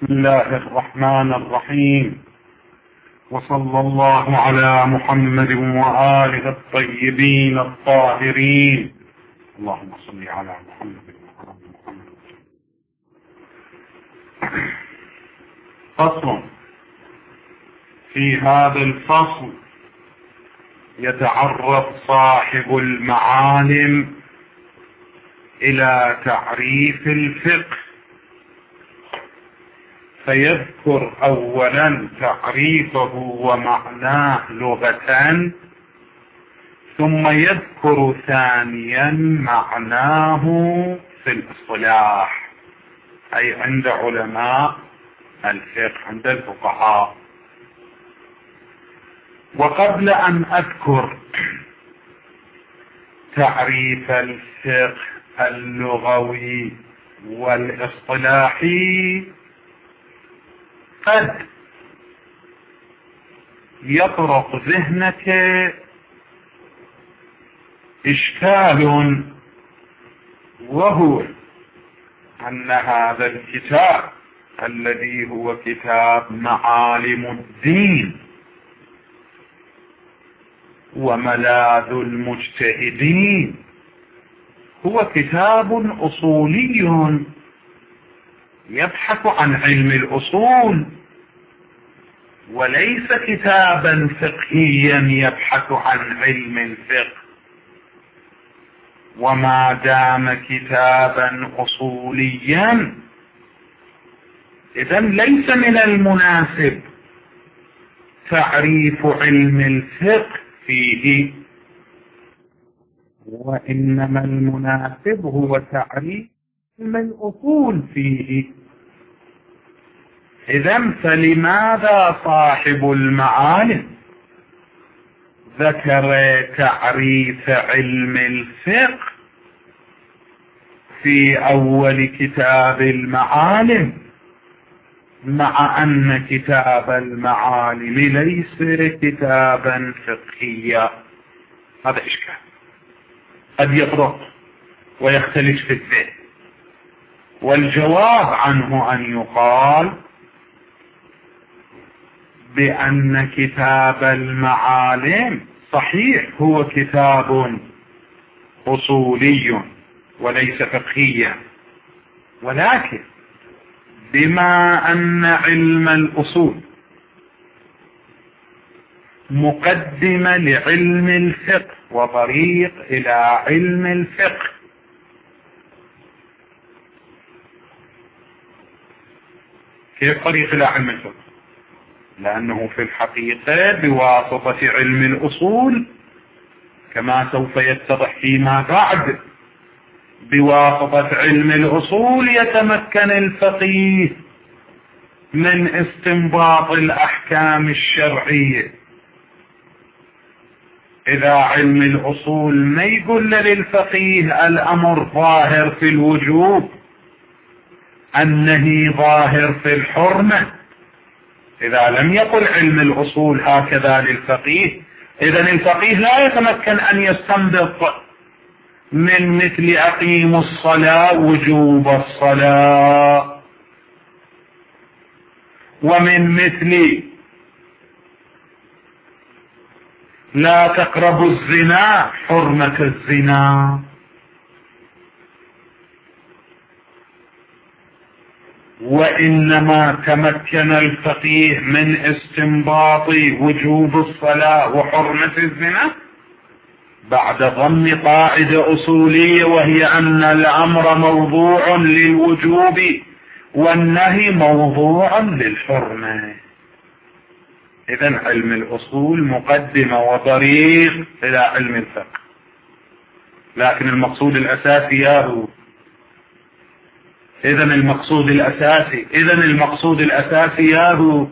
بسم الله الرحمن الرحيم، وصلى الله على محمد وآله الطيبين الطاهرين. اللهم صل على محمد وعلى محمد. فصل. في هذا الفصل يتعرض صاحب المعالم إلى تعريف الفقه، فيذكر أولا تعريفه ومعناه لغة، ثم يذكر ثانيا معناه في الاصطلاح، أي عند علماء الفقه، عند الفقهاء. وقبل أن أذكر تعريف الفقه اللغوي والاصطلاحي، قد يطرق ذهنك إشكال، وهو أن هذا الكتاب الذي هو كتاب معالم الدين وملاذ المجتهدين هو كتاب أصولي يبحث عن علم الأصول، وليس كتابا فقهيا يبحث عن علم الفقه. وما دام كتابا أصوليا، إذن ليس من المناسب تعريف علم الفقه فيه، وإنما المناسب هو تعريف علم الأصول فيه. إذن فلماذا صاحب المعالم ذكر تعريف علم الفقه في أول كتاب المعالم، مع أن كتاب المعالم ليس كتابا فقهيا؟ هذا إشكال قد يطرق ويختلف في الذهن، والجواب عنه أن يقال بأن كتاب المعالم صحيح هو كتاب أصولي وليس فقهيا، ولكن بما أن علم الأصول مقدمة لعلم الفقه وطريق إلى علم الفقه، كيف طريق إلى علم الفقه؟ لأنه في الحقيقة بواسطة علم الأصول، كما سوف يتضح فيما بعد، بواسطة علم الأصول يتمكن الفقيه من استنباط الأحكام الشرعية. إذا علم الأصول ما يقول للفقيه الأمر ظاهر في الوجوب، النهي ظاهر في الحرمة، إذا لم يقل علم الأصول هكذا للفقيه، إذن الفقيه لا يتمكن أن يستنبط من مثل أقيموا الصلاة وجوب الصلاة، ومن مثل لا تقربوا الزنا حرمة الزنا. وإنما تمكن الفقيه من استنباط وجوب الصلاة وحرمة الزنا بعد ضم قاعدة أصولية، وهي أن الأمر موضوع للوجوب والنهي موضوع للحرمة. إذن علم الأصول مقدمة وطريق إلى علم الفقه، لكن المقصود الأساسي ياهو. إذن المقصود الأساسي ياهو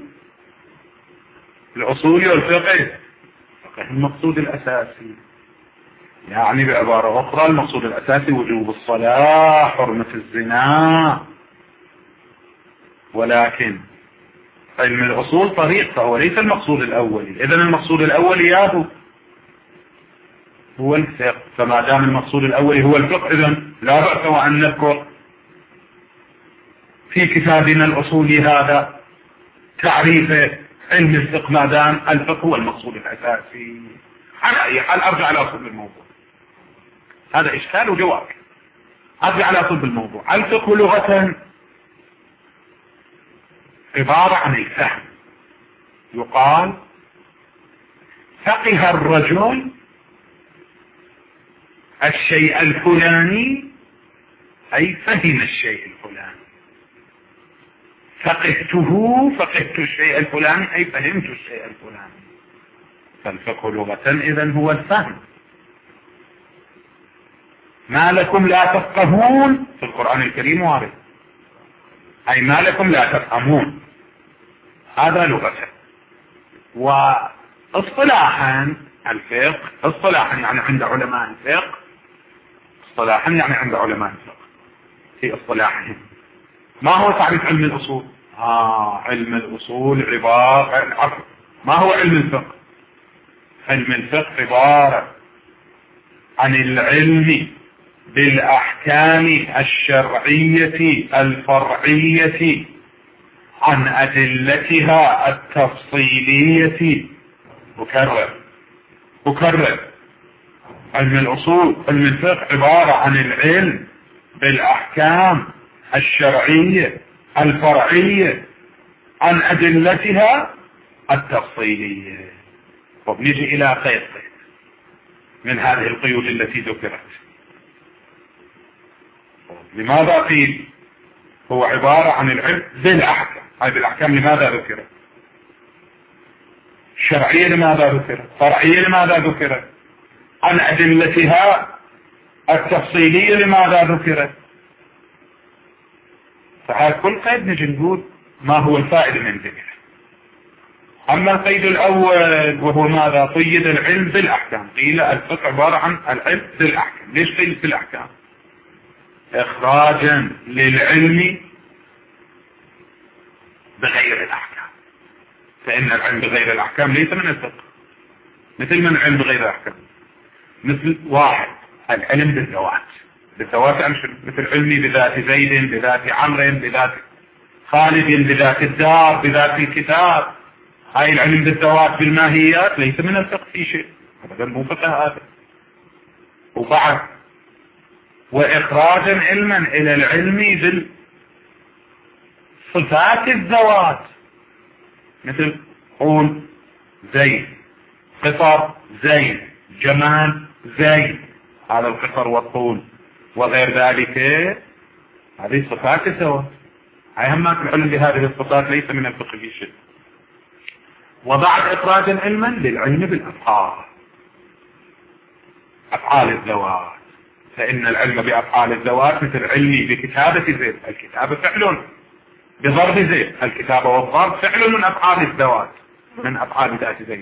الأصول والفقه، المقصود الأساسي، يعني بعبارة أخرى المقصود الأساسي وجوب الصلاة حرمة الزنا، ولكن علم الأصول طريق، فهو ليس المقصود الأولي. إذن المقصود الأولي ياهو هو الفقه، فما دام المقصود الأولي هو الفقه، إذن لا بأس وأن نذكر في كتابنا الأصولي هذا تعريف علم الفقه ما دام الفقه هو المقصود الأساسي. على أي حال أرجع على أصول الموضوع، هذا إشكال وجواب. أرجع على أصول الموضوع. الفقه لغة عبارة عن الفهم. يقال فقه الرجل الشيء الفلاني، أي فهم الشيء الفلاني. فقهت الشيء الفلاني، أي فهمت الشيء الفلاني. فالفقه لغة إذن هو الفهم. ما لكم لا تفقهون في القرآن الكريم وارد، أي ما لكم لا تفهمون، هذا لغة. واصطلاحا الفقه اصطلاحا يعني عند علماء الفقه، اصطلاحا يعني عند علماء الفقه في اصطلاحهم. ما هو تعريف علم الأصول؟ علم الأصول عبارة ما هو علم الفقه؟ علم الفقه عبارة عن العلم بالأحكام الشرعية الفرعية عن أدلتها التفصيلية. أكرر علم الأصول، علم الفقه عبارة عن العلم بالأحكام الشرعية الفرعية عن أدلتها التفصيلية. نجي إلى قيد من هذه القيود التي ذكرت. لماذا قيل هو عبارة عن العلم بالأحكام؟ هاي بالأحكام لماذا ذكرت؟ الشرعية لماذا ذكرت؟ فرعية لماذا ذكرت؟ عن أدلتها التفصيلية لماذا ذكرت؟ فهذا كل قيد نجي نقول ما هو الفائدة من ذكره. أما القيد الأول وهو ماذا؟ قيد العلم بالأحكام. قيل الفقه عبارة عن العلم بالأحكام. ليش قيل بالأحكام؟ إخراجا للعلم بغير الأحكام، فإن العلم بغير الأحكام ليس من الفقه. مثل من العلم بغير الأحكام؟ مثل واحد العلم بالذوات. بالذوات مثل علمي بذات زيد، بذات عمرو، بذات خالد، بذات الدار، بذات الكتاب. هاي العلم بالذوات بالماهيات ليس من الفقه في شيء، هذا مو فقه هذا. وبعد وإخراجا علما إلى العلم بالصفات الذوات، مثل قول زيد، قصر زيد، جمال زيد، هذا القصر والطول وغير ذلك، هذه صفات الذوات. هاي همات العلم بهذه الصفات ليس من الفقه في شيء. وبعد إخراجا علما للعلم بالأفعال، أفعال الذوات، فإن العلم بأفعال الذوات مثل علمي بكتابة زيد، الكتابة فعل، بضرب زيد، الكتابة والضرب فعل من أفعال الذوات، من أفعال ذات زيد.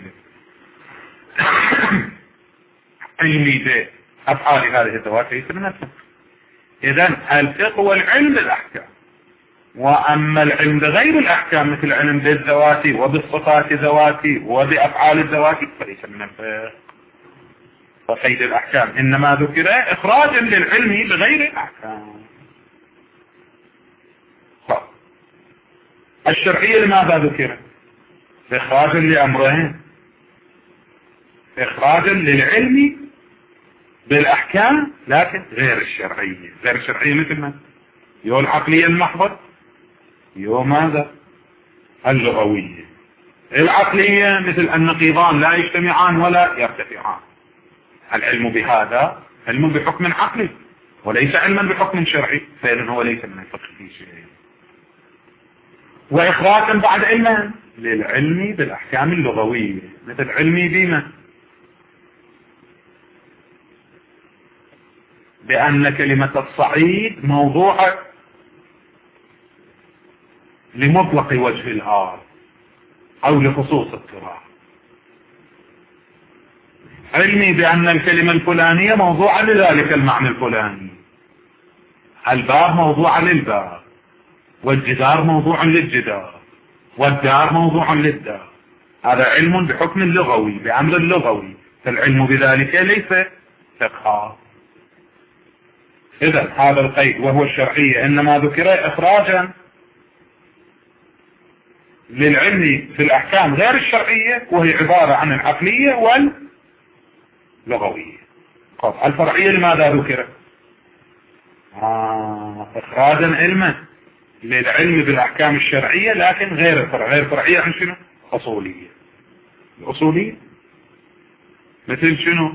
علمي بأفعال هذه الذوات ليس من الفقه. إذن الفقه والعلم بالأحكام. وأما العلم بغير الأحكام مثل العلم بالذوات وبالصفات ذوات وبأفعال الذوات فليس من الفقه. فقيد الأحكام إنما ذكر إخراجا للعلم بغير الأحكام. الشرعية لماذا ذكر؟ إخراجا لأمرين: إخراجا للعلم بالأحكام لكن غير الشرعية. غير الشرعية مثل من؟ يو العقلية المحضة، يو ماذا؟ اللغوية. العقلية مثل النقيضان لا يجتمعان ولا يرتفعان. العلم بهذا علم بحكم عقلي وليس علما بحكم شرعي، فإذن هو ليس من الفقه في شيء. وإخراجا بعد علما للعلم بالأحكام اللغوية مثل علمي بما بأن كلمة الصعيد موضوعة لمطلق وجه الآر أو لخصوص التراب. علمي بأن الكلمة الفلانية موضوعة لذلك المعنى الفلاني. الباب موضوع للباب، والجدار موضوع للجدار، والدار موضوع للدار. هذا علم بحكم لغوي بأمر لغوي، فالعلم بذلك ليس فقها. إذا هذا القيد وهو الشرعية إنما ذكر إخراجا للعلم في الأحكام غير الشرعية وهي عبارة عن العقلية واللغوية. الفرعية لماذا ذكرت؟ إخراجا علما للعلم بالأحكام الشرعية لكن غير الفرع. غير فرعية عن شنو؟ أصولية. الأصولية مثل شنو؟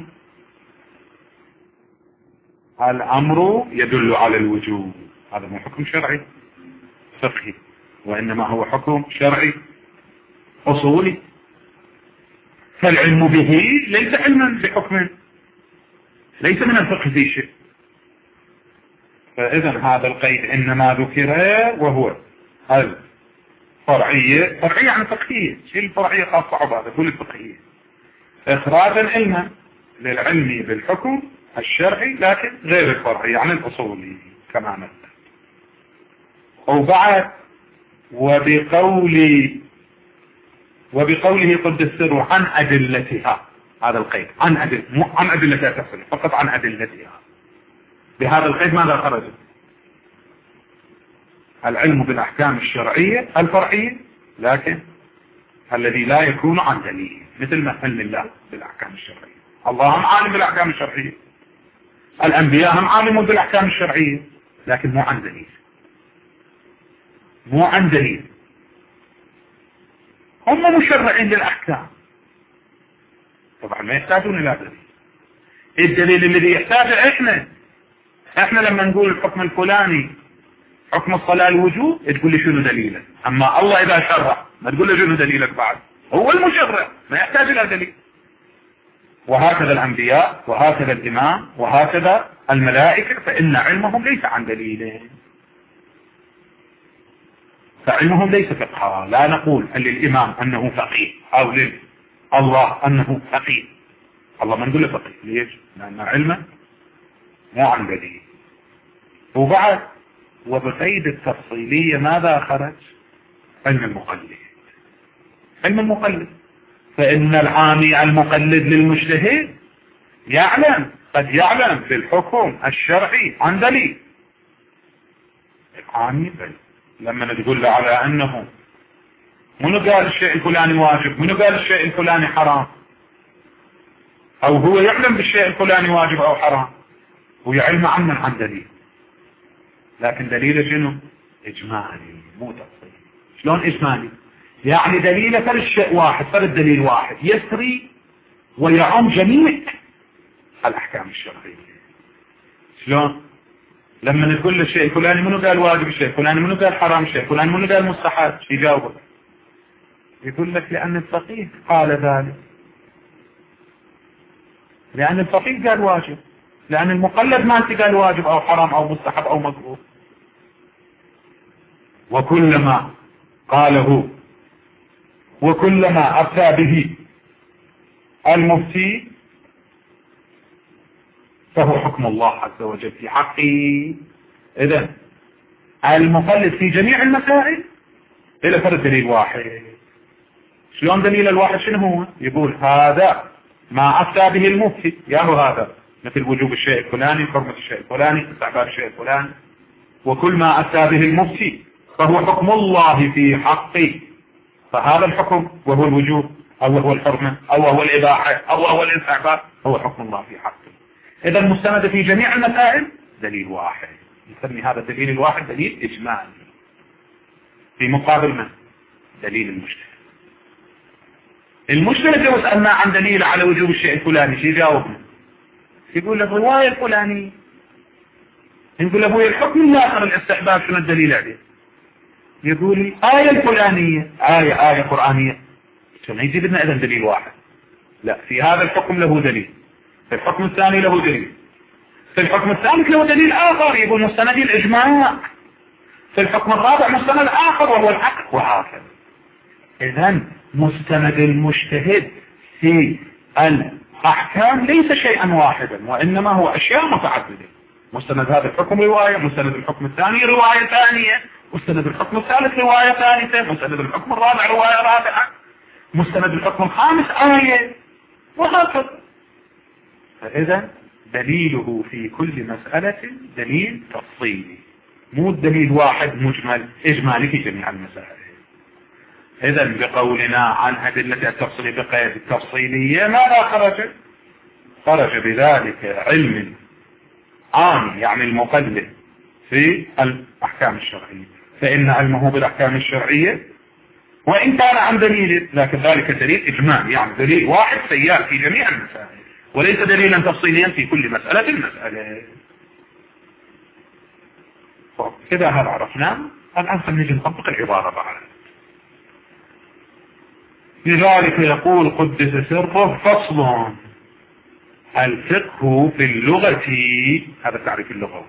الأمر يدل على الوجوب، هذا مو حكم شرعي فقهي، وإنما هو حكم شرعي أصولي. فالعلم به ليس علما بحكم، ليس من الفقه في شيء. فإذا هذا القيد إنما ذكر وهو الفرعية. فرعية عن فقهية، شيء الفرعية خاصة عبادة كل الفقهية. إخراجا علما للعلم بالحكم الشرعي لكن غير الفرعي عن الأصولي كما نقول. وبعد وبقوله قدس سره عن أدلتها، هذا القيد عن أدلتها تفصيل فقط عن أدلتها. بهذا القيد ماذا خرج؟ العلم بالأحكام الشرعية الفرعية لكن الذي لا يكون عن دليل، مثل ما علم الله بالأحكام الشرعية. الله هم عالم بالأحكام الشرعية، الأنبياء هم عالمون بالأحكام الشرعية لكن مو عن دليل، مو عن دليل. هم مشرعين للأحكام طبعا ما يحتاجون إلى دليل. الدليل الذي يحتاجه احنا لما نقول الحكم الفلاني حكم الصلاة الوجوب تقول لي شنو دليله، اما الله اذا شرع ما تقول له شنو دليلك، بعد هو المشرع ما يحتاج الى دليل. وهكذا الانبياء وهكذا الامام وهكذا الملائكة، فان علمهم ليس عن دليل، فعلمهم ليس فقها. لا نقول للامام انه فقيه او لله انه فقيه، الله ما نقول له فقيه. ليش؟ لان علمه مو عن دليل. وبعد وبقيد التفصيلية ماذا خرج؟ علم المقلد. علم المقلد، فإن العامي المقلد للمجتهد قد يعلم بالحكم الشرعي عن دليل. العامي بل لما تقول له على أنه منو قال الشيء الفلاني واجب، منو قال الشيء الفلاني حرام، أو هو يعلم بالشيء الفلاني واجب أو حرام، هو يعلم عنه عن دليل، لكن دليله شنو؟ إجمالي مو تفصيلي. شلون إجمالي؟ يعني دليله فرد شيء واحد، فرد دليل واحد يسري ويعم جميع الأحكام الشرعية. شلون؟ لما نقول له الشيء الفلاني منو قال واجب، الشيء الفلاني منو قال حرام، الشيء الفلاني منو قال مستحب، شو يجاوبك؟ يقول لك لأن الفقيه قال ذلك، لأن الفقيه قال واجب، لأن المقلد ما قال واجب أو حرام أو مستحب أو مكروه. وكلما قاله وكلما أفتى به المفتي فهو حكم الله عز وجل في حقه. إذن المقلد في جميع المسائل إلى فرد دليل واحد. شلون دليل الواحد شنو هو؟ يقول هذا ما أفتى به المفتي، ياهو هذا مثل وجوب الشيء الفلاني، حرمة الشيء الفلاني، استحباب الشيء الفلاني. وكل ما أفتى به المفتي فهو حكم الله في حقه، فهذا الحكم وهو الوجوب أو وهو الحرمة أو وهو الإباحة أو وهو الاستحباب هو حكم الله في حقه. إذا المستند في جميع المسائل دليل واحد، نسمي هذا الدليل الواحد دليل إجمالي. في مقابل من؟ دليل المجتهد. المجتهد لو سألنا عن دليل على وجوب الشيء الفلاني شو يجاوبنا؟ يقول له الرواية الفلانية. نقول له الحكم الآخر الاستحباب شنو الدليل عليه؟ يقول لي آية الفلانية، آية قرآنية. شنو يجيب لنا إذن دليل واحد؟ لا، في هذا الحكم له دليل، في الحكم الثاني له دليل، في الحكم الثالث له دليل آخر يقول مستند الإجماع، في الحكم الرابع مستند آخر وهو العقل، وهكذا. إذن مستند المجتهد في الأحكام ليس شيئا واحدا، وإنما هو أشياء متعددة. مستند هذا الحكم رواية، مستند الحكم الثاني رواية ثانية، مستند الحكم الثالث رواية ثالثة، مستند الحكم الرابع رواية رابعة، مستند الحكم الخامس آية، وهكذا. فإذا دليله في كل مسألة دليل تفصيلي، مو دليل واحد مجمل إجمالي في جميع المسائل. إذا بقولنا عن أدلة التفصيل بقيد التفصيلية ماذا خرج؟ خرج بذلك علم عام يعني المقلد في الأحكام الشرعية، فإن علمه بالأحكام الشرعية وإن كان عن دليل، لكن ذلك دليل إجمال، يعني دليل واحد سيال في جميع المسائل وليس دليلا تفصيليا في كل مسألة. كذا هذا عرفناه. الآن خلينا نطبق العبارة بعد. لذلك يقول قدس سره فصل الفقه في اللغة، هذا التعريف اللغوي.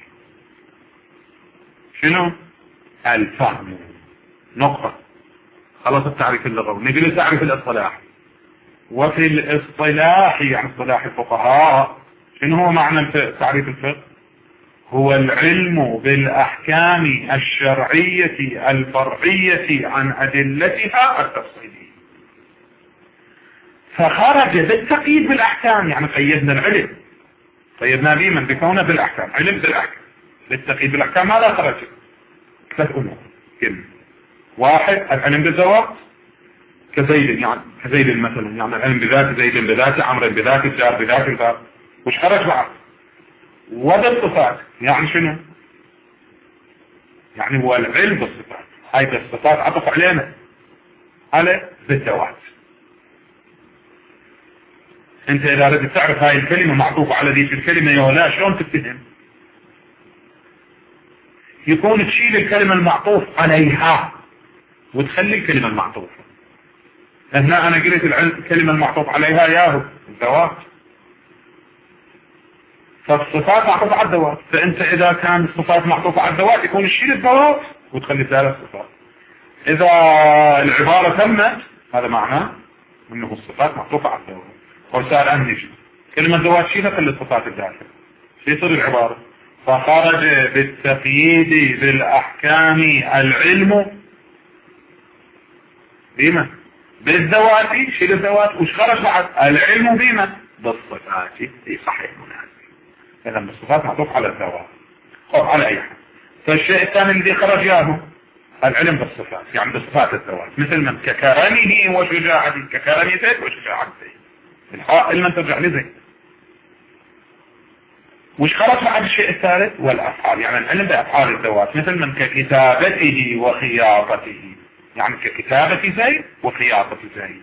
شنو؟ الفهم، نقطة. خلاص التعريف اللغوي. نجي للتعريف الاصطلاحي. وفي الاصطلاح يعني اصطلاح الفقهاء شنو هو معنى تعريف الفقه؟ هو العلم بالأحكام الشرعية الفرعية عن أدلتها التفصيلية. فخرج بالتقييد بالأحكام، يعني قيدنا العلم، قيدنا به من بكونه بالأحكام، علم بالأحكام. بالتقييد بالأحكام ماذا خرج؟ 3 أمور. واحد العلم بالذوات كزيد، يعني كزيد مثلا، يعني العلم بذات زيد بذاته، عمرو بذاته، الجار بذات الباب. وش خرج بعد؟ وبالصفات، يعني شنو؟ يعني هو العلم بالصفات، هاي بالصفات عطف علينا على بالذوات. انت اذا ردت تعرف هاي الكلمة معطوفة على ذيك الكلمة يا ولا، شلون تتفهم؟ يكون تشيل الكلمة المعطوف عليها وتخلي الكلمة المعطوفة. هنا انا قلت الكلمة المعطوف عليها ياهو الذوات، فالصفات معطوفة على الذوات، فانت اذا كان الصفات معطوفة على الذوات يكون تشيل الذوات وتخلي ثلاث صفات. اذا العبارة تمت هذا معناه انه الصفات معطوفة على الذوات. وسأل عن نجي كلمة ذوات شيلها خلي الصفات الداخل، شو يصير العبارة؟ فخرج بالتقييد بالأحكام العلم بما بالذوات، شيل الذوات. وش خرج بعد؟ العلم بما بالصفات. صحيح مناسب. إذا بالصفات معطوف على الذوات أو على أي حال. فالشيء الثاني الذي خرج ياهو العلم بالصفات، يعني بصفات الذوات، مثل من ككرمه وشجاعته، ككرم زيد وشجاعة زيد. الحائل من ترجع لزيد. وش خرج بعد الشيء الثالث؟ والأفعال، يعني العلم بأفعال الذوات، مثل من ككتابته وخياطته، يعني ككتابة زيد وخياطة زيد.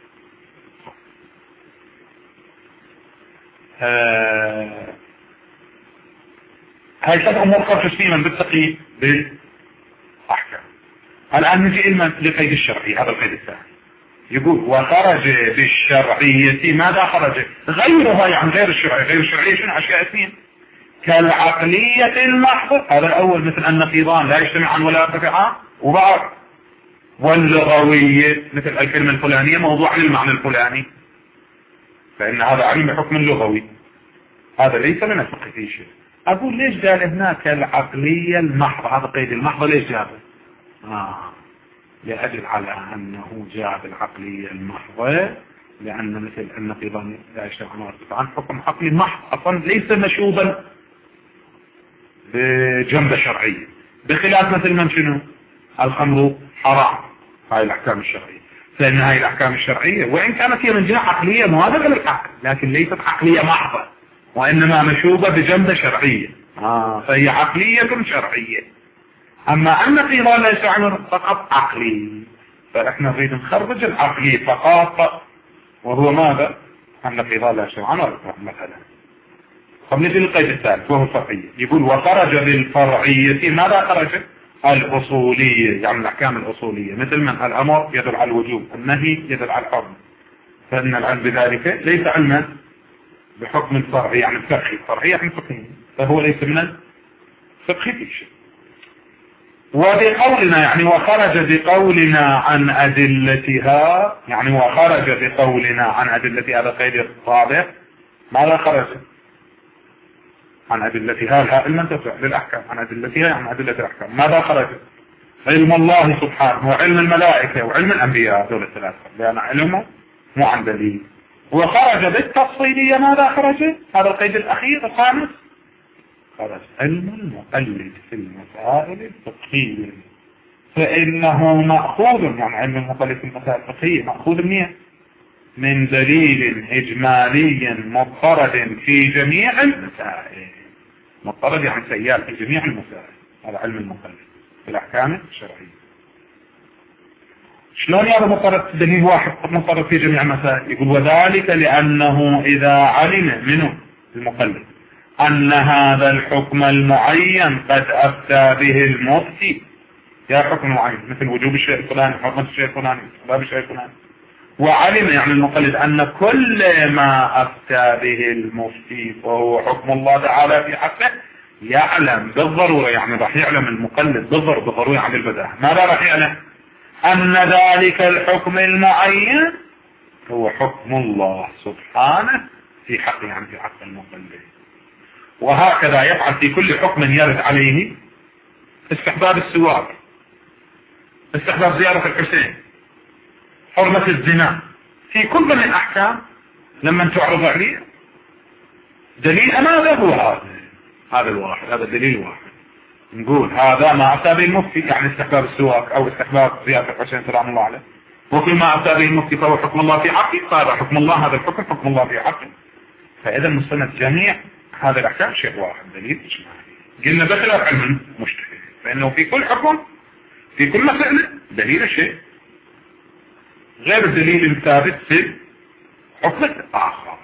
هاي 7 أمور خرج فيها من بالتقييد بالأحكام. الآن نجي لقيد الشرعي، هذا القيد الثاني. يقول وخرج بالشرعية ماذا خرج؟ غيرها، يعني غير الشرعية. غير الشرعية شنو؟ أشياء 2 كالعقلية المحضة، هذا الأول، مثل النقيضان لا يجتمعان ولا يرتفعان، وبعض واللغوية مثل الكلمة الفلانية موضوع للمعنى الفلاني، فإن هذا علم بحكم اللغوي، هذا ليس من الفقه في شيء. أقول ليش قال هناك العقلية المحضة؟ هذا قيد المحضة ليش جابه؟ لأجل على أنه جاب العقلية المحضة، لأن مثل النقيضان لا يجتمعان ولا يرتفعان حكم عقلي محض، أصلا ليس مشوبا بجنبة شرعية، بخلاف مثل من شنو؟ الخمر حرام، هاي الأحكام الشرعية. فإن هاي الأحكام الشرعية وإن كانت هي من جهة عقلية موافقة للعقل، لكن ليست عقلية محضة، وإنما مشوبة بجنبة شرعية. فهي عقلية شرعية. أما النقيضان لا يجتمعان فقط عقلي، فإحنا نريد نخرج العقلي فقط، وهو ماذا؟ النقيضان لا يجتمعان ولا يرتفعان مثلا. طب نجي للقيد الثالث وهو الفرعية. يقول وخرج بالفرعية ماذا خرج؟ الأصولية، يعني الأحكام الأصولية، مثل من الأمر يدل على الوجوب، النهي يدل على الحرم، فإن العلم بذلك ليس علما بحكم الفرعي، يعني الفقهي. الفرعي يعني فقهي، فهو ليس من الفقه في شيء. وبقولنا يعني وخرج بقولنا عن أدلتها، يعني وخرج بقولنا عن أدلتها، هذا قيد الرابع. ماذا خرج؟ عن أدلتها، الهاء المنتفع للأحكام، عن أدلتها يعني أدلة الأحكام. ماذا خرج؟ علم الله سبحانه وعلم الملائكة وعلم الأنبياء، دول الثلاثة، لأن علمه مو عن دليل. وخرج بالتفصيلية ماذا خرج؟ هذا القيد الأخير الخامس. خرج علم المقلد في المسائل الفقهية، فإنه مأخوذ، يعني علم المقلد في المسائل الفقهية مأخوذ من دليل إجمالي مضطرد في جميع المسائل. مضطرد يعني سيال في جميع المسائل، هذا علم المقلد في الأحكام الشرعية. شلون يعني مضطرد دليل واحد مضطرد في جميع المسائل؟ يقول وذلك لأنه إذا علم منه المقلد أن هذا الحكم المعين قد أفتى به المفتي، يا حكم معين مثل وجوب الشيء الفلاني، حرمة الشيء الفلاني، استحباب الشيء الفلاني، وعلم يعني المقلد أن كل ما أفتى به المفتي وهو حكم الله تعالى في حقه، يعلم بالضرورة، يعني راح يعلم المقلد بالضرورة عن البداهة. ماذا راح يعلم؟ أن ذلك الحكم المعين هو حكم الله سبحانه في حقه، يعني في حق المقلد. وهكذا يفعل في كل حكم يرد عليه: استحباب السواك، استحباب زيارة الحسين، حرمة الزنا، في كل من الأحكام لما تعرض عليه دليل ماذا هو هذا الواحد، هذا الدليل الواحد. نقول هذا ما أفتى به المفتي، يعني استحباب السواك أو استحباب زيارة الحسين سلام الله عليه، وكل ما أفتى به المفتي فهو حكم الله في حقه، فهذا حكم الله، هذا الحكم حكم الله في حقه. فإذا مستند جميع هذا الأحكام شيء واحد، دليل إجمالي. قلنا بخلاف علم المجتهد، فإنه في كل حكم في كل مسألة دليل شيء غير الدليل الثابت في حكم آخر.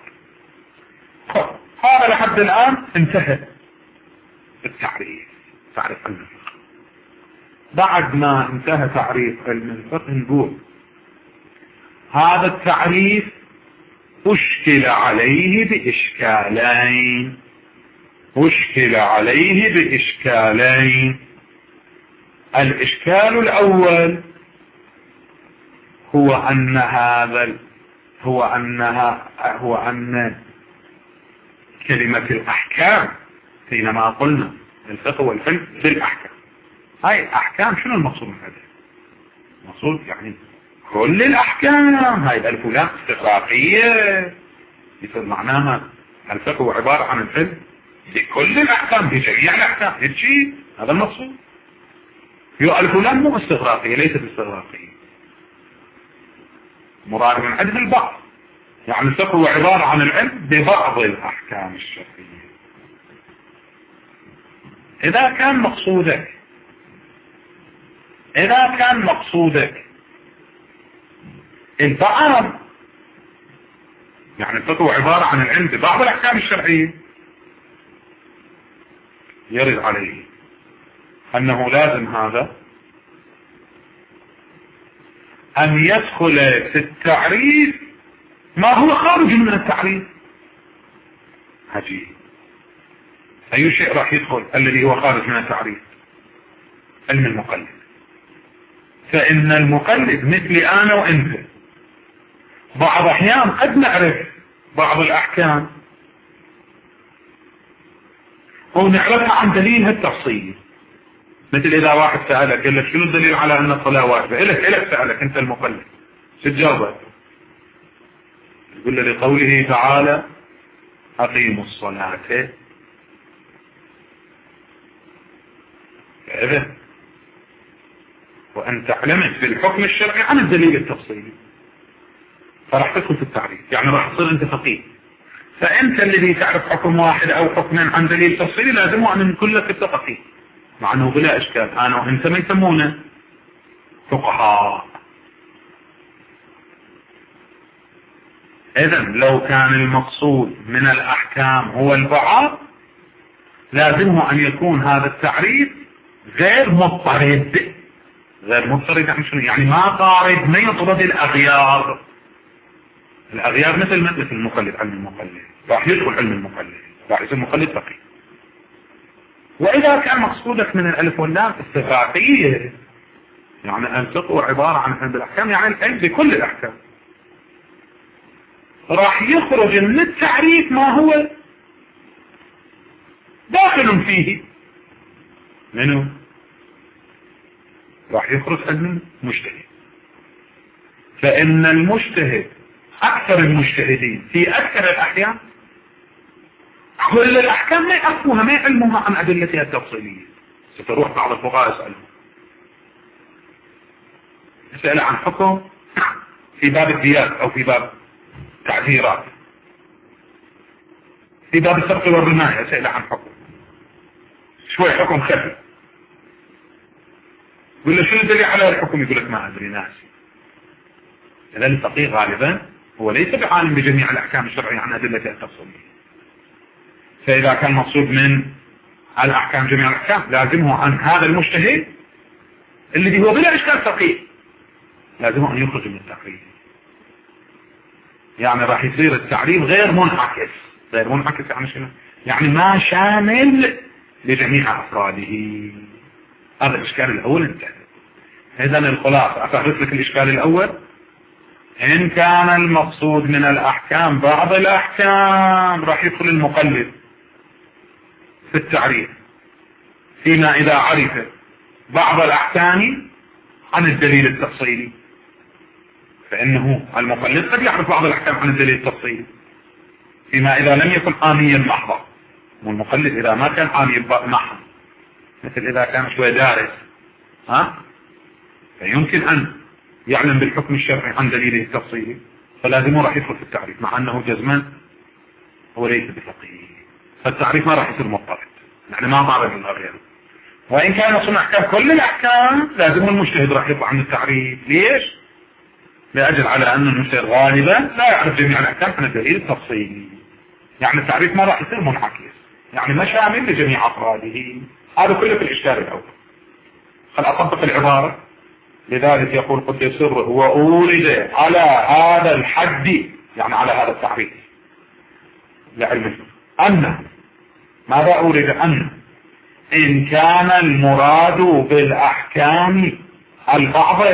هذا لحد الآن انتهى التعريف، تعريف علم الفقه. بعد ما انتهى تعريف علم الفقه نقول هذا التعريف أشكل عليه بإشكالين. الإشكال الأول هو أن كلمة الأحكام، حينما قلنا الفقه والفقه بالأحكام، هاي الأحكام شنو المقصود من هذا؟ المقصود يعني كل الأحكام، هاي الألف ولام استغراقية، يصير معناها الفقه هو عبارة عن الفقه بكل الأحكام، بجميع الأحكام، هيك هذا المقصود. الألف ولام مو استغراقية، ليست استغراقية، مراد من عدد البعض، يعني الفقه هو عبارة عن العلم ببعض الأحكام الشرعية. إذا كان مقصودك البعض، يعني الفقه هو عبارة عن العلم ببعض الأحكام الشرعية، يرد عليه أنه لازم هذا أن يدخل في التعريف ما هو خارج من التعريف. عجيب، أي شيء راح يدخل الذي هو خارج من التعريف؟ علم المقلد. فإن المقلد مثلي أنا وأنت، بعض أحيان قد نعرف بعض الأحكام ونعرفها عن دليلها التفصيلي، مثل إذا واحد سألك قال لك شنو الدليل على أن الصلاة واجبة، إلك سألك أنت المقلد، شو تجاوبه؟ يقول له لقوله تعالى أقيموا الصلاة كذا، وأنت علمت بالحكم الشرعي عن الدليل التفصيلي، فراح تدخل في التعريف، يعني راح تصير أنت فقيه. فأنت الذي تعرف حكم واحد أو حكمين عن دليل تفصيلي لازم أن نقول لك أنت فقيه، مع أنه بلا إشكال أنا وأنت ما يسمونه فقهاء. إذن لو كان المقصود من الأحكام هو البعض، لازمه أن يكون هذا التعريف غير مضطرد. يعني شنو؟ يعني ما طارد، ما يطرد الأغيار مثل المقلد، علم المقلد راح يدخل علم المقلد، راح يصير مقلد فقيه. وإذا كان مقصودك من الألف واللام استغراقية، يعني الفقه عبارة عن علم الأحكام، يعني العلم بكل الأحكام، راح يخرج من التعريف ما هو داخل فيه. منه راح يخرج علم المجتهد. فإن المجتهد أكثر المجتهدين في أكثر الأحيان كل الأحكام ما يعرفوها، ما يعلموها عن أدلتها التفصيلية. ستروح بعض الفقهاء يسألهم أسئلة عن حكم في باب الديات أو في باب تعذيرات، في باب السرقة والرماية أسئلة عن حكم، شوي حكم خفي، يقول له شنو الدليل على الحكم؟ يقول لك ما أدري ناسي. إذا الفقيه غالبا هو ليس بعالم بجميع الأحكام الشرعية عن أدلة التفصيلية، فإذا كان مقصود من الأحكام جميع الأحكام لازمه عن هذا المجتهد الذي هو بلا إشكال فقيه لازمه أن يخرج من التقليد. يعني راح يصير التعريف غير منعكس. غير منعكس يعني شنو؟ يعني ما شامل لجميع أفراده. هذا الإشكال الأول انتهى. إذا الخلاصة أفهرت لك الإشكال الأول. إن كان المقصود من الأحكام بعض الأحكام راح يدخل المقلد في التعريف، فيما إذا عرف بعض الأحكام عن الدليل التفصيلي، فإنه المقلد قد يعرف بعض الأحكام عن الدليل التفصيلي، فيما إذا لم يكن عاميا محضا. والمقلد إذا ما كان عامي محض، مثل إذا كان شوي دارس فيمكن أن يعلم بالحكم الشرعي عن دليله التفصيلي، فلازمه راح يدخل في التعريف، مع أنه جزما هو ليس بفقيه، فالتعريف ما راح يصير مضطرد، يعني ما ضرب من غيره. وإن كان يصنع أحكام كل الأحكام لازم المجتهد راح يطلع عن التعريف. ليش؟ لأجل على أن المجتهد غالبا لا يعرف جميع الأحكام عن الدليل التفصيلي، يعني التعريف ما راح يصير منعكس، يعني ما شامل لجميع أفراده. هذا كله في الإشكال الأول. خل أطبق العبارة. لذلك يقول قد سره وأورد على هذا الحد، يعني على هذا التعريف لعلم أن ماذا أورد؟ أن إن كان المراد بالأحكام البعض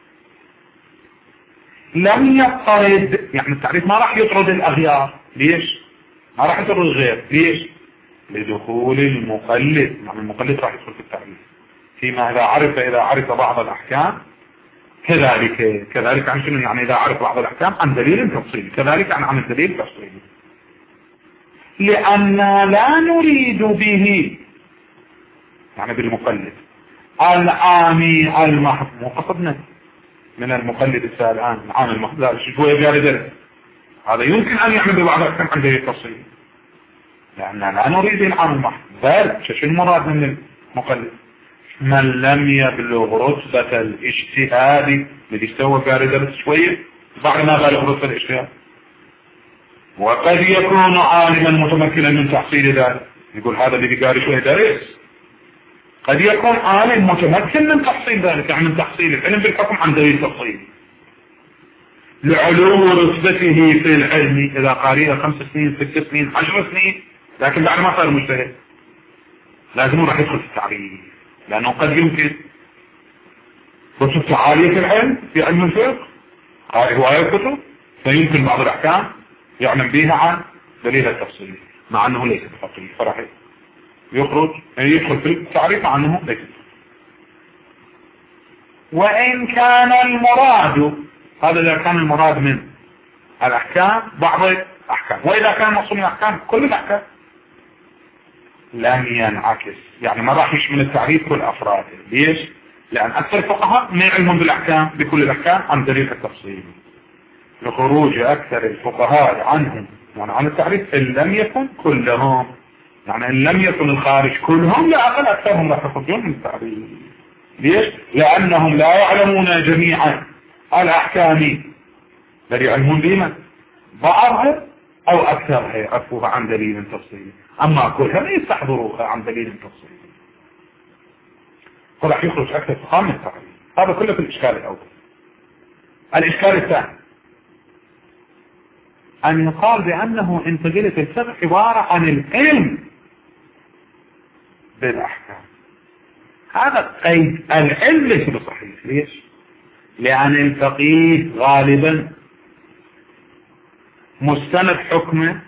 لم يطرد، يعني التعريف ما راح يطرد الأغيار. ليش؟ ما راح يطرد الغير. ليش؟ لدخول المقلد، يعني المقلد راح يدخل في التعريف، فيما إذا عرف بعض الأحكام كذلك عن شنو؟ يعني إذا عرف بعض الأحكام عن دليل تفصيلي، كذلك عن الدليل التفصيلي. لأن لا نريد به، يعني بالمقلد العامي المحض، مو قصدنا من المقلد الآن العام المحض، لا شوية قال درس، هذا يمكن أن يعمل ببعض الأحكام عن دليل تفصيلي، لأننا لا نريد العام المحض. بل شو المراد من المقلد؟ من لم يبلغ رتبة الاجتهاد، الذي استوى قال درس شوية بعد ما بلغ رتبة الاجتهاد، وقد يكون عالما متمكنا من تحصيل ذلك. يقول هذا اللي قال شوية درس قد يكون عالم متمكن من تحصيل ذلك، يعني من تحصيل العلم بالحكم عن دليل تفصيلي، لعلو رتبته في العلم. إذا قارئ 5 سنين 6 سنين 10 سنين، لكن بعد ما صار مجتهد لازم راح يدخل في التعريف، لأنه قد يمكن رتبته عالية في العلم، في علم الفقه، قارئ هواية الكتب، فيمكن بعض الأحكام يعلم بها عن دليل التفصيلي، مع أنه ليس بفقيه، فراح يدخل في التعريف مع أنه ليس. وإن كان المراد، هذا إذا كان المراد من الأحكام بعض الأحكام، وإذا كان مقصود من الأحكام كل الأحكام لم ينعكس، يعني ما راح يشمل التعريف كل أفراده. ليش؟ لأن أكثر الفقهاء ما يعلمون بالأحكام بكل الأحكام عن دليل التفصيل، لخروج أكثر الفقهاء عنهم يعني عن التعريف إن لم يكن كلهم، يعني إن لم يكن الخارج كلهم لا أقل أكثرهم راح يخرجون من التعريف. ليش؟ لأنهم لا يعلمون جميعا الأحكام، بل يعلمون بما بعضها أو أكثرها يعرفوها عن دليل تفصيلي، أما كلها لا يستحضروها عن دليل تفصيلي، فراح يخرج أكثر فقهاء من التعريف. هذا كله في الإشكال الأول. الإشكال الثاني أن يقال بأنه أنت قلت الفقه عبارة عن العلم بالأحكام. هذا قيد العلم ليس بصحيح. ليش؟ لأن الفقيه غالبا مستند حكمه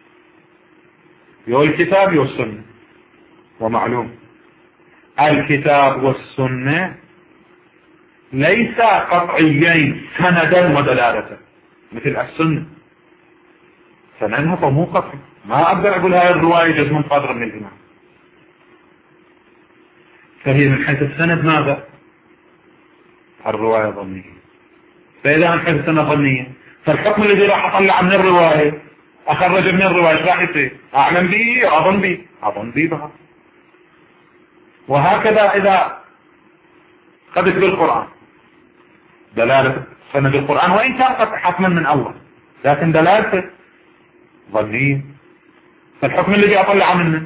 يو الكتاب يو السنة، ومعلوم الكتاب والسنة ليس قطعيين سندا ودلالة مثل السنة، سندها فمو قطعي، ما أقدر أقول هاي الرواية جزم صادرة من الإمام، فهي من حيث السند ماذا؟ الرواية ظنية. فإذا انحدث أنها ظنية، فالحكم الذي راح أطلع من الرواية أخرج من الرواية راح يصير؟ أعلم به أظن به، أظن به بها. وهكذا إذا قدت بالقرآن دلالة سند القرآن وإن كان قد حكما من الله، لكن دلالته ظنية، فالحكم الذي أطلع منه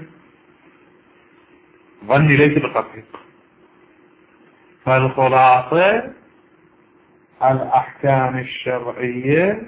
ظني ليس بقطعي. فالخلاصة الأحكام الشرعية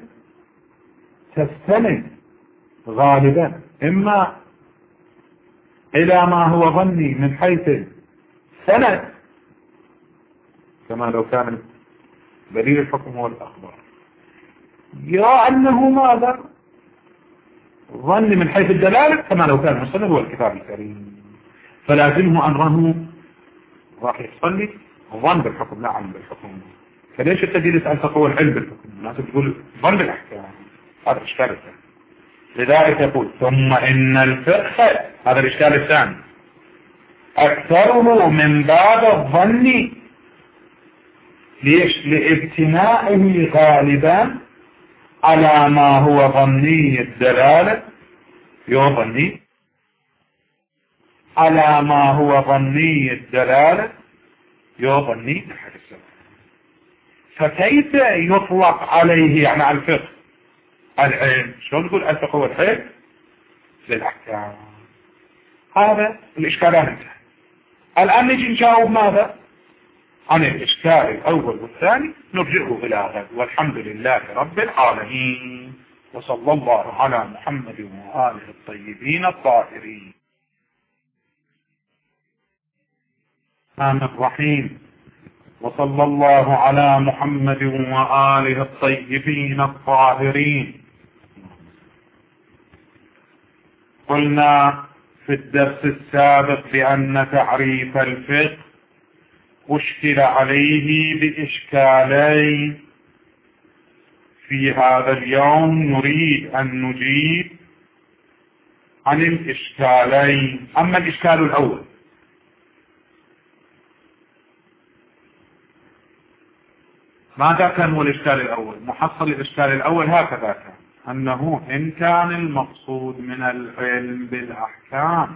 تستند غالبا إما إلى ما هو ظني من حيث سند، كما لو كان دليل الحكم هو الأخبار، يرى أنه ماذا ظني من حيث الدلالة، كما لو كان المستند هو الكتاب الكريم، فلازمه أمره راح يصلي ظن بالحكم لا علم بالحكم. فليش التجي يسأل تقوى العلم بالحكم؟ الناس تقول ظن بالأحكام، هذا إشكال الثاني. لذلك يقول ثم إن الفقه، هذا الإشكال الثاني، أكثره من باب الظن. ليش؟ لابتنائه غالبا على ما هو ظني الدلالة، يظني على ما هو ظني الدلالة يظني أحد السبب. فكيف يطلق عليه يعني على الفقه العلم؟ شلون نقول الفقه هو العلم للأحكام؟ هذا الإشكالان انتهى. الآن نجي نجاوب ماذا عن الإشكال الأول والثاني، نرجعه إلى غد، والحمد لله رب العالمين، وصلى الله على محمد وآله الطيبين الطاهرين. الرحمن الرحيم، وصلى الله على محمد وآله الطيبين الطاهرين. قلنا في الدرس السابق بأن تعريف الفقه أشكل عليه بإشكالين. في هذا اليوم نريد أن نجيب عن الإشكالين. أما الإشكال الأول، ماذا كان هو الإشكال الأول؟ محصل الإشكال الأول هكذا كان، أنه إن كان المقصود من العلم بالأحكام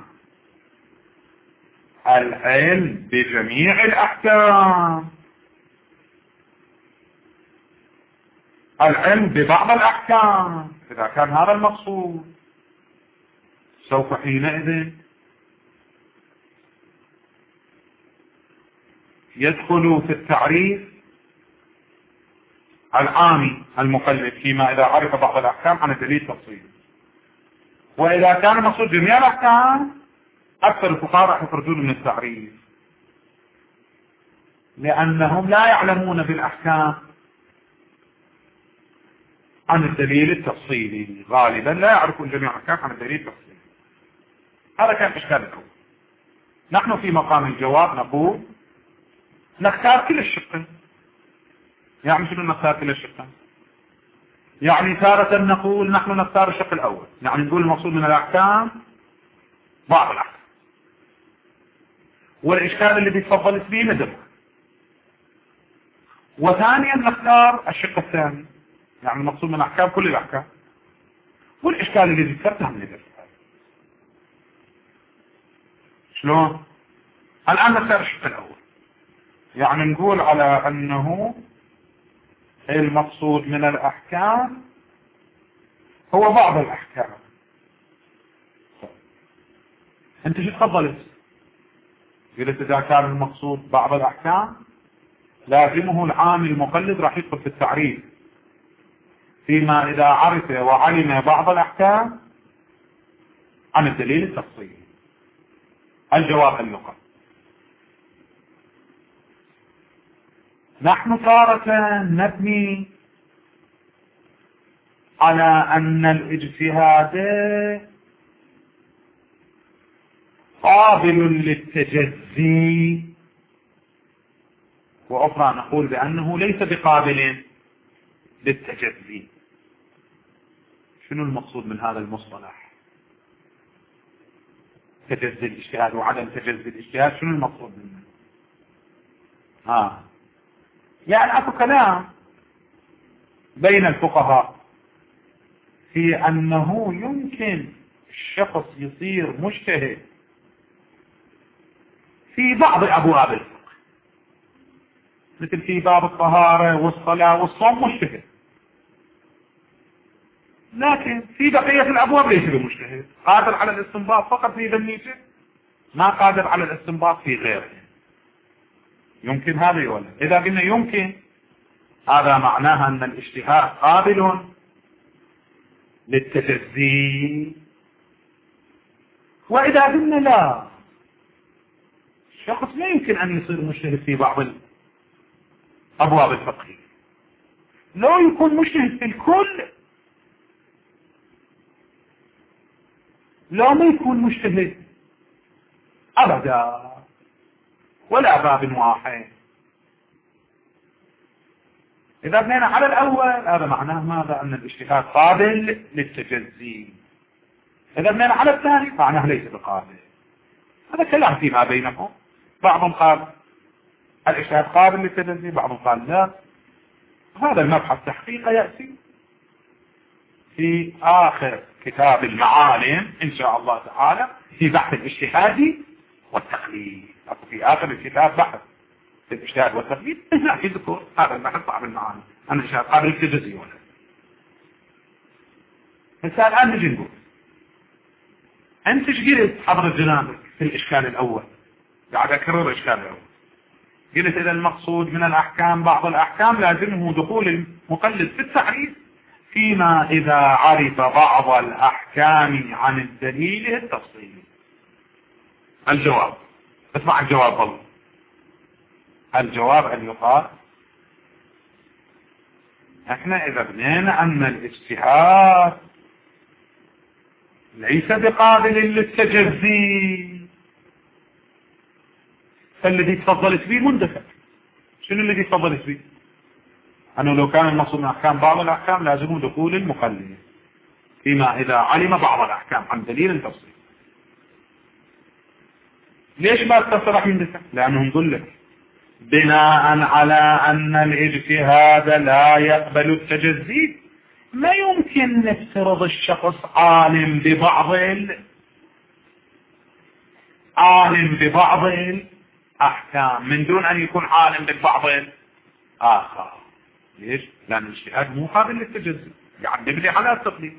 العلم بجميع الأحكام، العلم ببعض الأحكام، إذا كان هذا المقصود سوف حينئذ يدخل في التعريف العامي المقلد فيما إذا عرف بعض الأحكام عن الدليل التفصيلي. وإذا كان المقصود جميع الأحكام أكثر الفقهاء راح يخرجون من التعريف، لأنهم لا يعلمون بالأحكام عن الدليل التفصيلي، غالبا لا يعرفون جميع الأحكام عن الدليل التفصيلي. هذا كان إشكال الأول. نحن في مقام الجواب نقول نختار كل الشقين. يعني شنو نختار كل الشقين؟ يعني تارة نقول نحن نختار الشق الأول، يعني نقول المقصود من الأحكام بعض الأحكام، والإشكال اللي بيتفضل فيه ندرك. وثانيا نختار الشق الثاني، يعني المقصود من الأحكام كل الأحكام، والإشكال اللي ذكرته ندرك. شلون؟ الآن نختار الشق الأول، يعني نقول على أنه المقصود من الأحكام هو بعض الأحكام. أنت شو تفضلت؟ قلت إذا كان المقصود بعض الأحكام لازمه العام المقلد راح يدخل في التعريف، فيما إذا عرف وعلم بعض الأحكام عن الدليل التفصيلي. الجواب اللغة. نحن تارة نبني على أن الاجتهاد قابل للتجزي، وأخرى نقول بأنه ليس بقابل للتجزي. شنو المقصود من هذا المصطلح؟ تجزي الاجتهاد وعدم تجزي الاجتهاد، شنو المقصود منه؟ يعني اكو كلام بين الفقهاء في انه يمكن الشخص يصير مجتهد في بعض ابواب الفقه، مثل في باب الطهارة والصلاة والصوم مجتهد، لكن في بقية الابواب ليس بمجتهد، قادر على الاستنباط فقط في ذنيته، ما قادر على الاستنباط في غيره. يمكن هذا ولا؟ اذا قلنا يمكن، هذا معناها ان الاجتهاد قابل للتجزي. واذا قلنا لا، الشخص لا يمكن ان يصير مجتهد في بعض ابواب الفقه، لو يكون مجتهد في الكل، لو ما يكون مجتهد ابدا ولا باب واحد. اذا بنينا على الاول هذا معناه ماذا؟ ان الاجتهاد قابل للتجزي. اذا بنينا على الثاني معناه ليس بقابل. هذا كلام فيما بينكم، بعضهم قال الاجتهاد قابل للتجزي، بعضهم قال لا. هذا المبحث تحقيقه يأتي في آخر كتاب المعالم إن شاء الله تعالى، في بحث الاجتهاد والتقليد. في آخر الكتاب بحث في الاجتهاد والتقليد، هناك يذكر هذا البحث صعب المعالم أن الاجتهاد قابل للتجزي ولا. هسه الآن نجي نقول أنت ايش قلت حضرة جنابك في الإشكال الأول؟ قاعد أكرر الإشكال الأول. قلت إذا المقصود من الأحكام بعض الأحكام لازمه دخول المقلد في التعريف فيما إذا عرف بعض الأحكام عن الدليل التفصيلي. الجواب، اسمع الجواب والله. الجواب أن يقال احنا إذا بنينا أن الاجتهاد ليس بقابل للتجزي، فالذي تفضلت به مندفع. شنو الذي تفضلت به؟ أنه لو كان المقصود من أحكام بعض الأحكام لازم دخول المقلد فيما إذا علم بعض الأحكام عن دليل تفصيل. ليش ما تصرح مندفع؟ لأنهم نقول لك بناء على أن الاجتهاد لا يقبل التجزي، ما يمكن نفترض الشخص عالم ببعض الأحكام من دون أن يكون عالم ببعض الآخر. ليش؟ لأن الاجتهاد مو قابل للتجزي، يعني نبني على التقليد.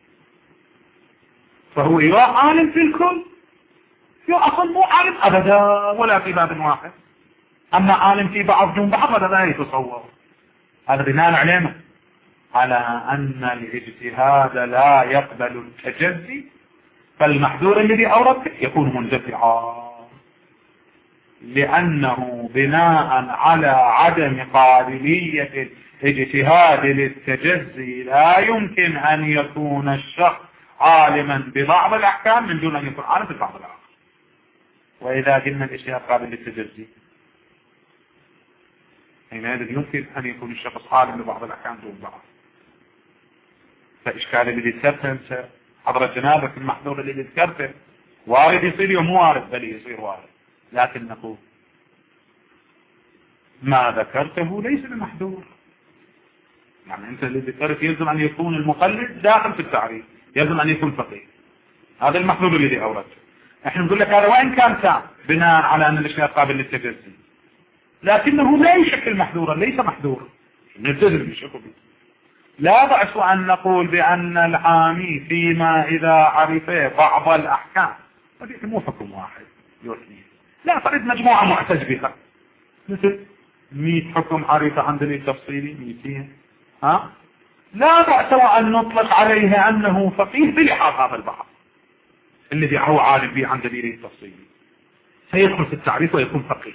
فهو يا عالم في الكل يا أصلا مو عالم أبدا ولا في باب واحد، أما عالم في بعض دون بعض هذا لا يتصور. هذا بناء على أن الاجتهاد لا يقبل التجزي، فالمحذور الذي أوردته يكون مندفعا، لأنه بناء على عدم قابلية الاجتهاد للتجزي لا يمكن أن يكون الشخص عالما ببعض الأحكام من دون أن يكون عالم ببعض الآخر. وإذا قلنا الاجتهاد قابل للتجزي حينئذ يمكن أن يكون الشخص عالم ببعض الأحكام دون بعض. فإشكال اللي ذكرته أنت حضرة جنابك المحذور اللي ذكرته وارد يصير يوم مو وارد، بل يصير وارد، لكن نقول ما ذكرته ليس بمحذور. يعني أنت اللي ذكرت يلزم أن يكون المقلد داخل في التعريف، يلزم أن يكون فقيه. هذا المحذور الذي أوردته. احنا نقول لك هذا وإن كان تام بناء على أن الاشياء قابل للتجزي، لكنه لا يشكل محذورا، ليس محذورا نلتزم بشكله. لا بأس أن نقول بأن العامي فيما إذا عرف بعض الأحكام، هذه مو حكم واحد يوثنين، لا فرد مجموعة معتج بها، مثل 100 حكم عرفة عن دليل تفصيلي 200. لا بأس أن نطلق عليه أنه فقيه بلحاظ هذا البعض الذي هو عالم به عن دليل التفصيلي، سيدخل في التعريف ويكون فقيه.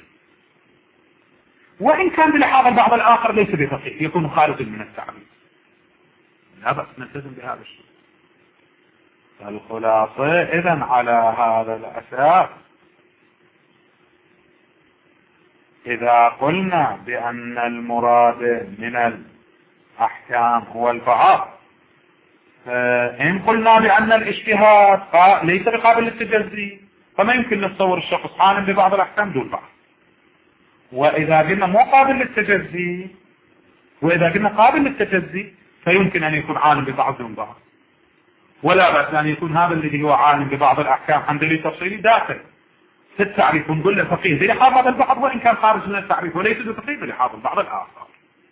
وإن كان بلحاظ البعض الآخر ليس بفقيه، يكون خارج من التعريف. لا بأس نلتزم بهذا الشيء. فالخلاصة إذن على هذا الأساس إذا قلنا بأن المراد من الأحكام هو البعض، إن قلنا بأن الاجتهاد ليس بقابل للتجزي، فما يمكن نتصور الشخص عالم ببعض الأحكام دون بعض. وإذا قلنا مو قابل للتجزي، وإذا قلنا قابل للتجزي فيمكن أن يكون عالم ببعض دون بعض، ولا بأس أن يكون هذا الذي هو عالم ببعض الأحكام عن دليل تفصيلي داخل في التعريف، ونقول له فقيه بلحاظ هذا البعض وإن كان خارج من التعريف، وليس بفقيه بلحاظ البعض الآخر.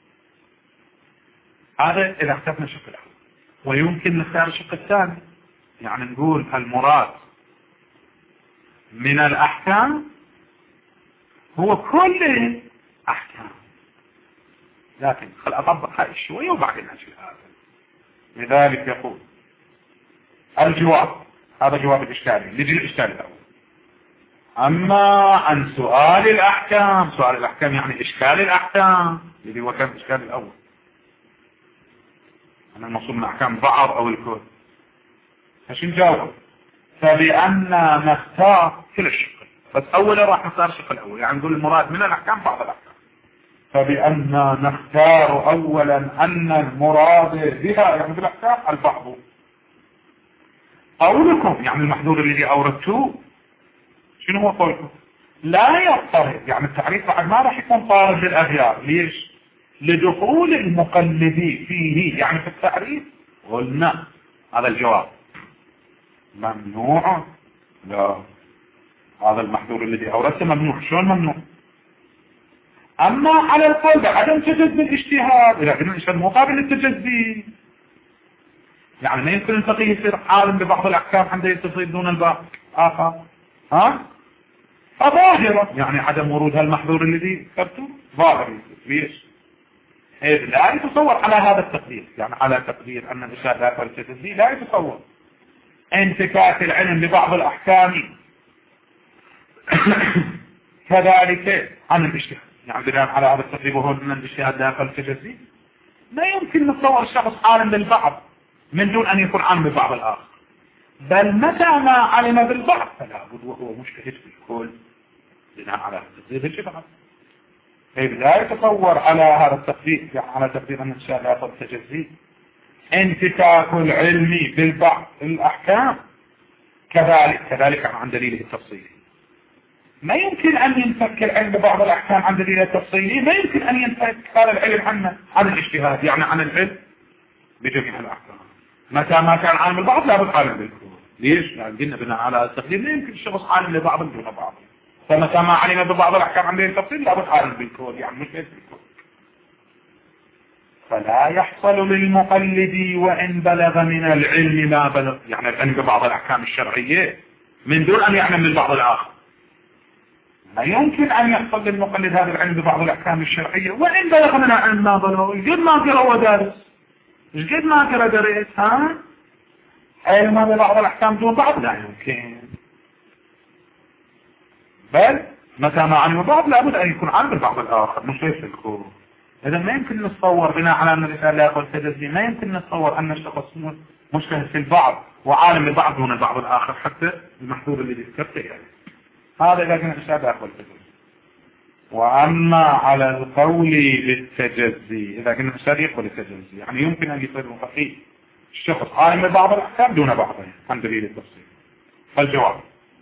هذا إذا اخترنا الشق الأول. ويمكن نختار الشق الثاني، يعني نقول المراد من الأحكام هو كل الأحكام، لكن خل أطبق هاي شوية وبعدين أجي هذا. لذلك يقول الجواب، هذا جواب الإشكالي، نجي الإشكال الأول. أما عن سؤال الأحكام، سؤال الأحكام يعني إشكال الأحكام الذي هو كان إشكال الأول، أنا المقصود من أحكام بعض أو الكل. فش نجاوب؟ فبأننا نختار كل الشق، بس أولا راح نختار الشق الأول، يعني نقول المراد من الأحكام بعض الأحكام. فبأننا نختار أولا أن المراد بها يعني بالأحكام البعض. قولكم يعني المحذور الذي أوردتوه شنو هو قولكم؟ لا يضطرب، يعني التعريف بعد ما راح يكون طارد للأغيار. ليش؟ لدخول المقلدي فيه، يعني في التعريف قلنا هذا الجواب ممنوع. لا، هذا المحذور الذي أوردته ممنوع. شلون ممنوع؟ أما على القول بعدم تجزي الاجتهاد، إذا كنا الإجتهاد مقابل للتجزي، يعني ما يمكن الفقيه يصير عالم ببعض الأحكام عند يتصيد دون الباقي آخر. فظاهرة يعني عدم ورود هالمحذور الذي ذكرته ظاهري. ليش؟ لا يتصور على هذا التقدير، يعني على تقدير أن الإجتهاد لا يقبل التجزي، لا يتصور انتكاك العلم ببعض الأحكام كذلك عن الاجتهاد، يعني بناء على هذا التقدير وهو أن الاجتهاد لا يقبل التجزي. لا يمكن نتصور الشخص عالم بالبعض من دون أن يكون عالم ببعض الآخر، بل متى ما علم بالبعض فلا بد وهو مجتهد في الكل بناء على التقدير الاجتهاد. لا يتصور على هذا التقدير، يعني على تقدير أن الشيء لا يقبل التجزي انتكاك العلم بالبعض الأحكام كذلك عن دليله التفصيلي. ما يمكن أن ينفك العلم ببعض الأحكام عن دليله التفصيلي، ما يمكن أن ينفك هذا العلم عن الاجتهاد، يعني عن العلم بجميع الأحكام. متى ما كان عالم بالبعض لا بد عالم بالكل. ليش؟ يعني قلنا بناء على التقدير لا يمكن الشخص عالم لبعض دون بعض، فمتى ما علم ببعض الأحكام عن دليل التفصيل لا بد عالم بالكل، يعني مش بالكل. فلا يحصل للمقلد وإن بلغ من العلم ما بلغ، يعني العلم ببعض الأحكام الشرعية من دون أن يعلم بالبعض الآخر. لا يمكن أن يحصل للمقلد هذا العلم ببعض الأحكام الشرعية وإن بلغ من العلم ما بلغ. قد ما قرأ ودارس، قد ما قرأ درس علم ببعض الأحكام دون بعض لا يمكن، بل متى ما علم بعض لابد أن يكون عالم بالبعض الآخر، مش ليس الكل. إذا ما يمكن نتصور بناء على أن الرسالة لا يقبل التجزي، ما يمكن نتصور أن الشخص مجتهد في البعض وعالم بالبعض دون البعض الآخر حتى المحذور الذي ذكرته. يعني هذا إذا كان الرسالة لا يقبل التجزي. وأما على القول بالتجزي، إذا كان الرسالة يقبل التجزي، يعني يمكن أن يصير فقيه الشخص عالم ببعض الأحكام دون بعضها عن دليل التفصيل. فالجواب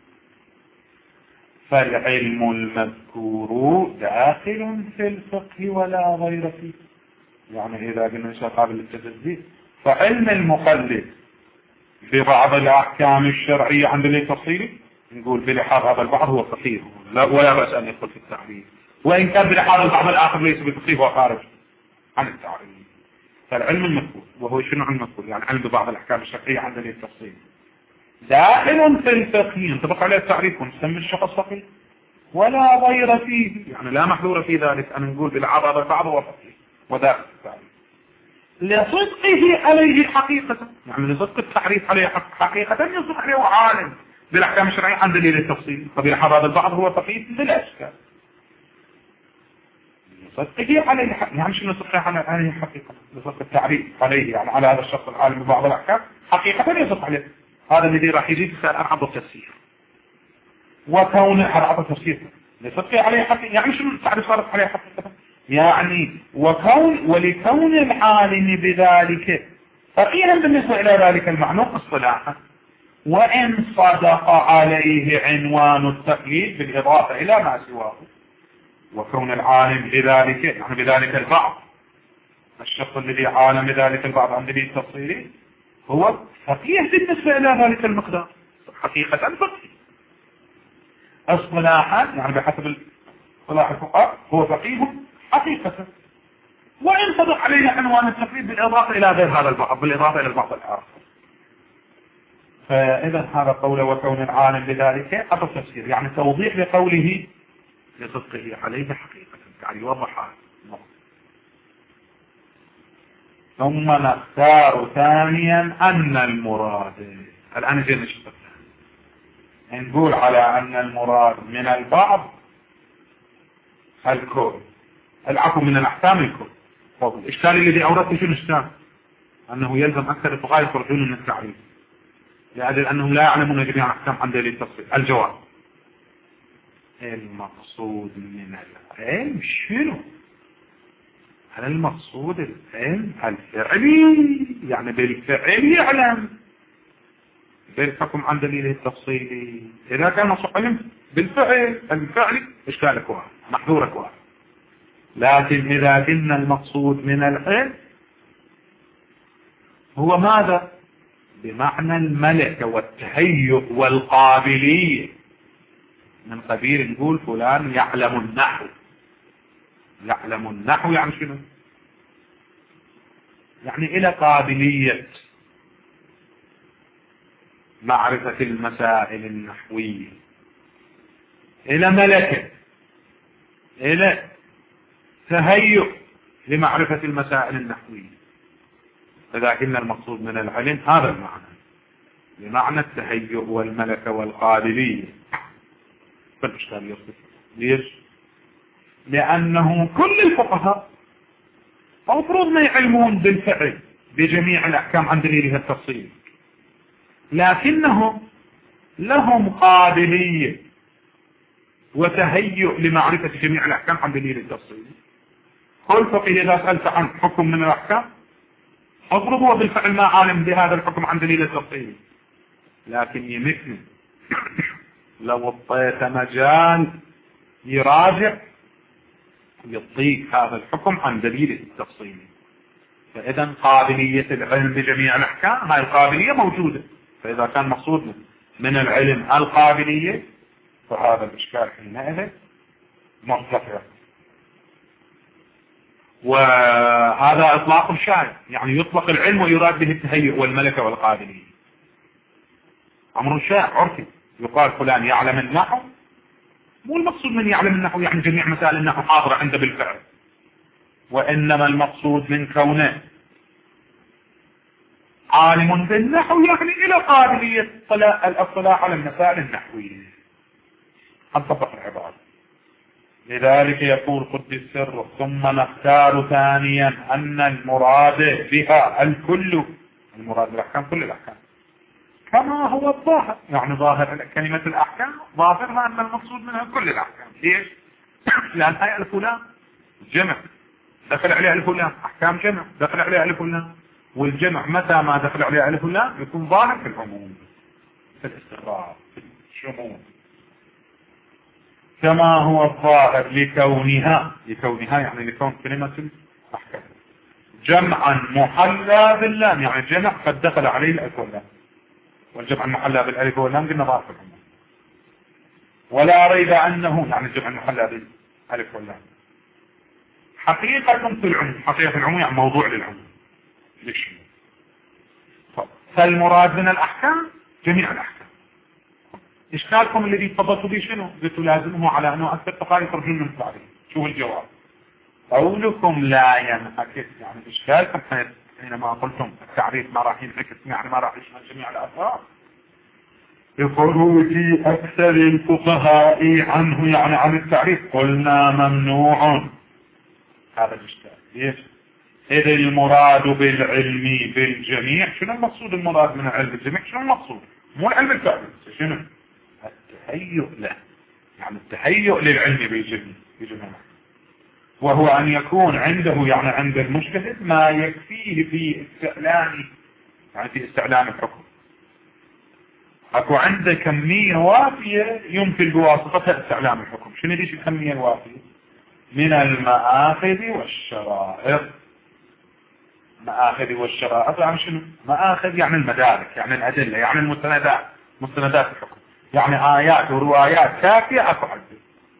فالعلم المذكور داخل في الفقه ولا غير فيه، يعني إذا قلنا إنشاء قابل للتجزي فعلم المقلد ببعض الأحكام الشرعية عند دليل تفصيلي نقول بلحاظ هذا البعض هو فقيه ولا بأس أن يدخل في التعريف، وإن كان بلحاظ البعض الآخر ليس بفقيه وخارج عن التعريف. فالعلم المذكور وهو شنو علم المذكور؟ يعني علم ببعض الأحكام الشرعية عند دليل تفصيلي داخل في الفقه ينطبق عليه التعريف ونسمي الشخص فقيه ولا غير فيه، يعني لا محذور في ذلك أن نقول بالعرض هذا البعض هو فقيه وداخل في التعريف لصدقه عليه حقيقة، يعني لصدق التعريف عليه حقيقة يصدق عليه عالم بالأحكام الشرعية عن دليل التفصيل، فبالحظ هذا البعض هو فقيه بلا إشكال لصدقه عليه يعني شنو لصدقه عليه حقيقة؟ لصدق التعريف عليه يعني على هذا الشخص العالم ببعض الأحكام حقيقة يصدق عليه. هذا الذي راح يجي في أرعب التفسير وكون أرعب التفسير لصدقه عليه حقيقة، يعني شنو التعريف صارت عليه حقيقة؟ يعني ولكون العالم بذلك فقيها بالنسبة إلى ذلك المعنى اصطلاحا، وإن صدق عليه عنوان التقليد بالإضافة إلى ما سواه، وكون العالم بذلك يعني بذلك البعض، الشخص الذي عالم بذلك البعض عن دليل تفصيلي هو فقيه بالنسبة إلى ذلك المقدار، حقيقة فقيه. اصطلاحا يعني بحسب اصطلاح الفقهاء هو فقيه حقيقة، وإن صدق عليه عنوان التقليد بالإضافة إلى غير هذا البعض، بالإضافة إلى البعض الآخر. فإذا هذا قوله وكون العالم بذلك أصل تفسير، يعني توضيح لقوله لصدقه عليه حقيقة، يعني يوضح هذا. ثم نختار ثانيا أن المراد، الآن جينا نشوف نقول على أن المراد من البعض الكل، العفو من الأحكام الكل. الإشكال الذي أوردته شنو الإشكال؟ أنه يلزم أكثر الفقهاء يخرجون من التعريف لأجل أنهم لا يعلمون جميع الأحكام عن دليل التفصيل. الجواب المقصود من العلم شنو؟ هل المقصود العلم الفعلي، يعني بالفعل يعلم بالحكم عن دليله التفصيلي؟ إذا كان مقصود علم بالفعل الفعلي إشكالك واحد محذورك واحد. لكن إذا كنا المقصود من العلم هو ماذا؟ بمعنى الملكة والتهيؤ والقابلية، من قبيل نقول فلان يعلم النحو. يعلم النحو يعني شنو؟ يعني إلى قابلية معرفة المسائل النحوية، إلى ملكة، إلى تهيؤ لمعرفة المسائل النحوية. لكن المقصود من العلم هذا المعنى، بمعنى التهيؤ والملكة والقابلية. فالإشكال يصف ليش؟ لأنه كل الفقهاء المفروض ما يعلمون بالفعل بجميع الأحكام عن دليلها التفصيلي، لكنهم لهم قابلية وتهيؤ لمعرفة جميع الأحكام عن دليل التفصيلي. كل فقيه إذا سألت عن حكم من الأحكام أفرض هو بالفعل ما عالم بهذا الحكم عن دليل التفصيلي، لكن يمكن لو اعطيت مجال يراجع يعطيك هذا الحكم عن دليل التفصيلي. فإذا قابلية العلم بجميع الأحكام هاي القابلية موجودة. فإذا كان مقصود من العلم القابلية فهذا الإشكال حينئذ مرتفع. وهذا إطلاق شائع، يعني يطلق العلم ويراد به التهيؤ والملكة والقابلية. أمر شائع عرفي، يقال فلان يعلم النحو، مو المقصود من يعلم النحو يعني جميع مسائل النحو حاضرة عنده بالفعل، وإنما المقصود من كونه عالم بالنحو يعني إلى قابلية الاطلاع على المسائل النحوية. هنطبق العبارة. لذلك يقول قدس السر ثم نختار ثانيا أن المراد بها الكل، المراد بالأحكام كل الأحكام كما هو الظاهر، يعني ظاهر كلمة الأحكام ظاهرها أن المقصود منها كل الأحكام. ليش؟ لأن هاي ألف ولام جمع دخل عليها ألف ولام، أحكام جمع دخل عليها ألف ولام، والجمع متى ما دخل عليها ألف ولام يكون ظاهر في العموم في الاستقرار في الشمول، كما هو الظاهر لكونها يعني لكون كلمة الأحكام جمعا محلى باللام، يعني جمع قد دخل عليه الألف واللام، والجمع المحلى بالألف واللام قلنا ظاهر في العموم. ولا ريب أنه يعني الجمع المحلى بالألف واللام حقيقة في العموم، حقيقة العموم يعني موضوع للعموم للشمول. فالمراد من الأحكام جميع الأحكام. إشكالكم الذي تفضلتوا به شنو؟ قلتوا لازمه على أنه أكثر فقهاء يخرجون من التعريف. شوف الجواب، قولكم لا ينعكس، يعني إشكالكم حينما قلتم التعريف ما راح ينعكس يعني ما راح يشمل جميع الأفراد بخروج أكثر الفقهاء عنه، يعني عن التعريف قلنا ممنوع. هذا الإشكال. ليش؟ إذا المراد بالعلم بالجميع، شنو المقصود المراد من العلم بالجميع؟ شنو المقصود؟ مو العلم الفعلي، شنو؟ التهيؤ له، يعني التهيؤ للعلم بالجميع، وهو أن يكون عنده يعني عند المجتهد ما يكفيه في استعلام، يعني في استعلام الحكم. أكو عنده كمية وافية يمكن بواسطتها استعلام الحكم. شنو ديش الكمية الوافية؟ من المآخذ والشرائط. مآخذ والشرائط يعني شنو؟ مآخذ يعني المدارك، يعني الأدلة، يعني المستندات، مستندات الحكم، يعني آيات وروايات كافية أكو حد.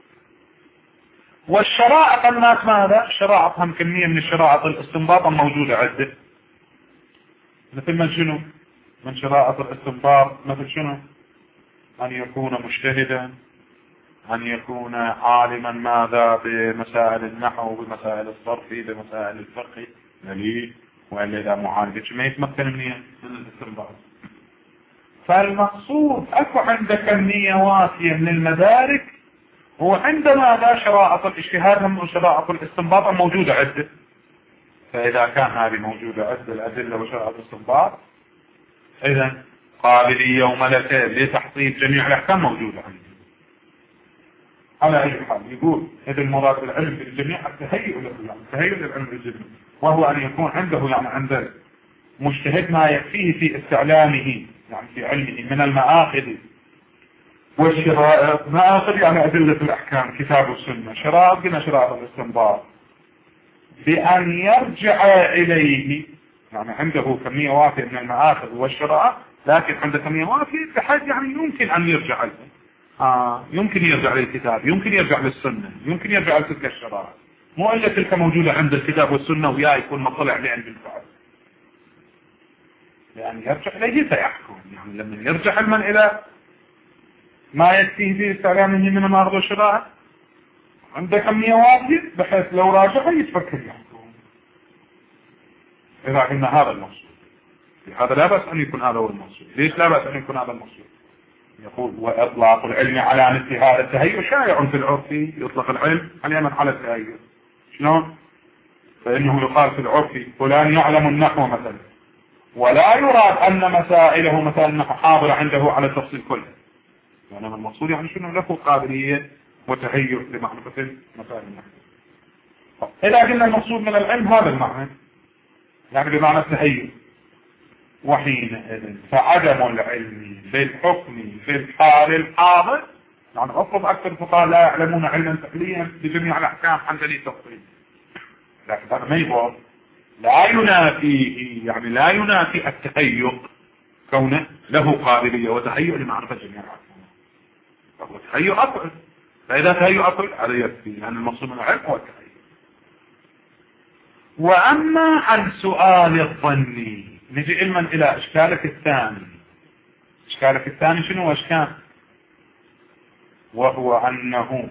والشرائط الناس ماذا؟ شرائطهم كمية من الشرائط الاستنباط الموجودة عدة، مثل من شنو؟ من شرائط الاستنباط مثل شنو؟ أن يكون مجتهدا، أن يكون عالما ماذا بمسائل النحو، بمسائل الصرف، بمسائل الفقه، دليل، وإلا إذا معالجة ما يتمكن من الاستنباط. فالمقصود أكو عند كمية وافية من المدارك، هو عندما ذا شرائط الاجتهاد هم شرائط الاستنباط موجودة عدة. فإذا كان هذه موجودة عدة الأدلة وشرائط الاستنباط، إذا قابلية وملكة لتحصيل جميع الأحكام موجودة عنده. على أي حال يقول إذا المراد بالعلم بالجميع التهيئ له، يعني التهيئ للعلم بالجميع، وهو أن يكون عنده يعني عند مجتهد ما يكفيه في استعلامه، يعني في علمه من المآخذ والشرائط. مآخذ يعني أدلة الأحكام كتاب والسنة، شرائط قلنا شرائط الاستنباط، بأن يرجع إليه، يعني عنده كمية وافية من المآخذ والشرائط، لكن عنده كمية وافية بحيث يعني يمكن أن يرجع له. يمكن يرجع للكتاب، يمكن يرجع للسنة، يمكن يرجع لتلك الشرائط، مو إلا تلك موجودة عند الكتاب والسنة وياه يكون مطلع لأن بالفعل، لأن يرجع إليه سيحكم. يعني لما يرجع علما إلى ما يكفيه في استعلامه من المعارض والشرائط، عنده كمية وافية بحيث لو راجع يتفكر يحكم. إذا قلنا هذا المقصود، هذا لا بأس أن يكون هذا هو المقصود. ليش لا بأس أن يكون هذا المقصود؟ يقول وإطلاق العلم على مثل هذا التهيؤ شائع في العرف، يطلق العلم على على التهيؤ. شلون؟ فإنه يقال في العرف فلان يعلم النحو مثلا، ولا يراد أن مسائله مثلا النحو حاضرة عنده على التفصيل كله، يعني المقصود يعني شنو له قابلية وتهيؤ لمعرفة مسائل النحو. إذا قلنا المقصود من العلم هذا المعنى، يعني بمعنى التهيؤ، وحينئذ فعدم العلم بالحكم في الحال الحاضر، يعني أفرض أكثر الفقهاء لا يعلمون علما فعليا بجميع الأحكام عن دليل تفصيل، لكن هذا ما يضر، لا ينافيه، يعني لا ينافي التهيؤ كونه له قابلية وتهيؤ لمعرفة جميع الأحكام، فهو تهيؤ أقل. فإذا تهيؤ أقل هذا يكفي، يعني المقصود من العلم هو التهيؤ. وأما عن سؤال الظني، نجي علما إلى إشكالك الثاني. إشكالك الثاني شنو إشكال؟ وهو أنه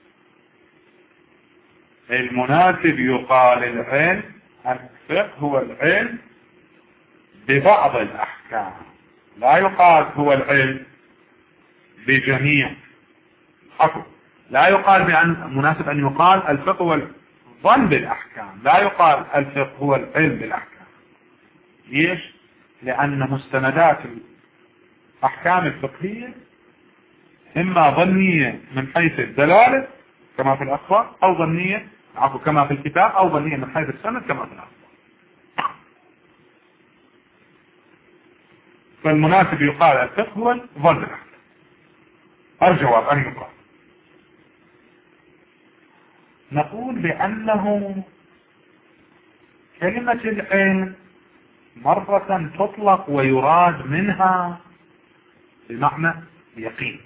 المناسب يقال العلم، الفقه هو العلم ببعض الأحكام، لا يقال هو العلم بجميع. لا يقال بأن مناسب أن يقال الفقه هو الظن بالأحكام، لا يقال الفقه هو العلم بالأحكام. ليش؟ لأن مستندات الأحكام الفقهية إما ظنية من حيث الدلالة كما في الأخبار، أو ظنية كما في الكتاب، أو ظنية من حيث السند كما في الأخبار. فالمناسب يقال الفقه هو الظن بالأحكام. الجواب أن يقال، نقول بأنه كلمة العلم مرة تطلق ويراد منها بمعنى يقين.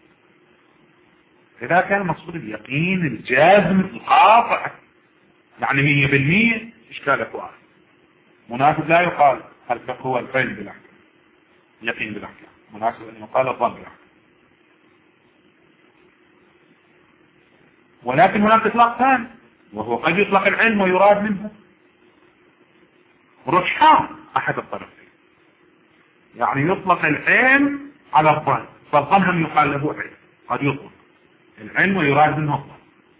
إذا كان مقصود اليقين الجازم القاطع، يعني 100%، إشكالك واحد. مناسب لا يقال الفقه هو العلم بالأحكام، يقين بالأحكام، مناسب أن يقال الظن بالأحكام. ولكن هناك إطلاق ثاني، وهو قد يطلق العلم ويراد منه رجحان أحد الطرفين، يعني يطلق العلم على الظن، فالظن هم يقال له علم، قد يطلق العلم ويراد منه الظن.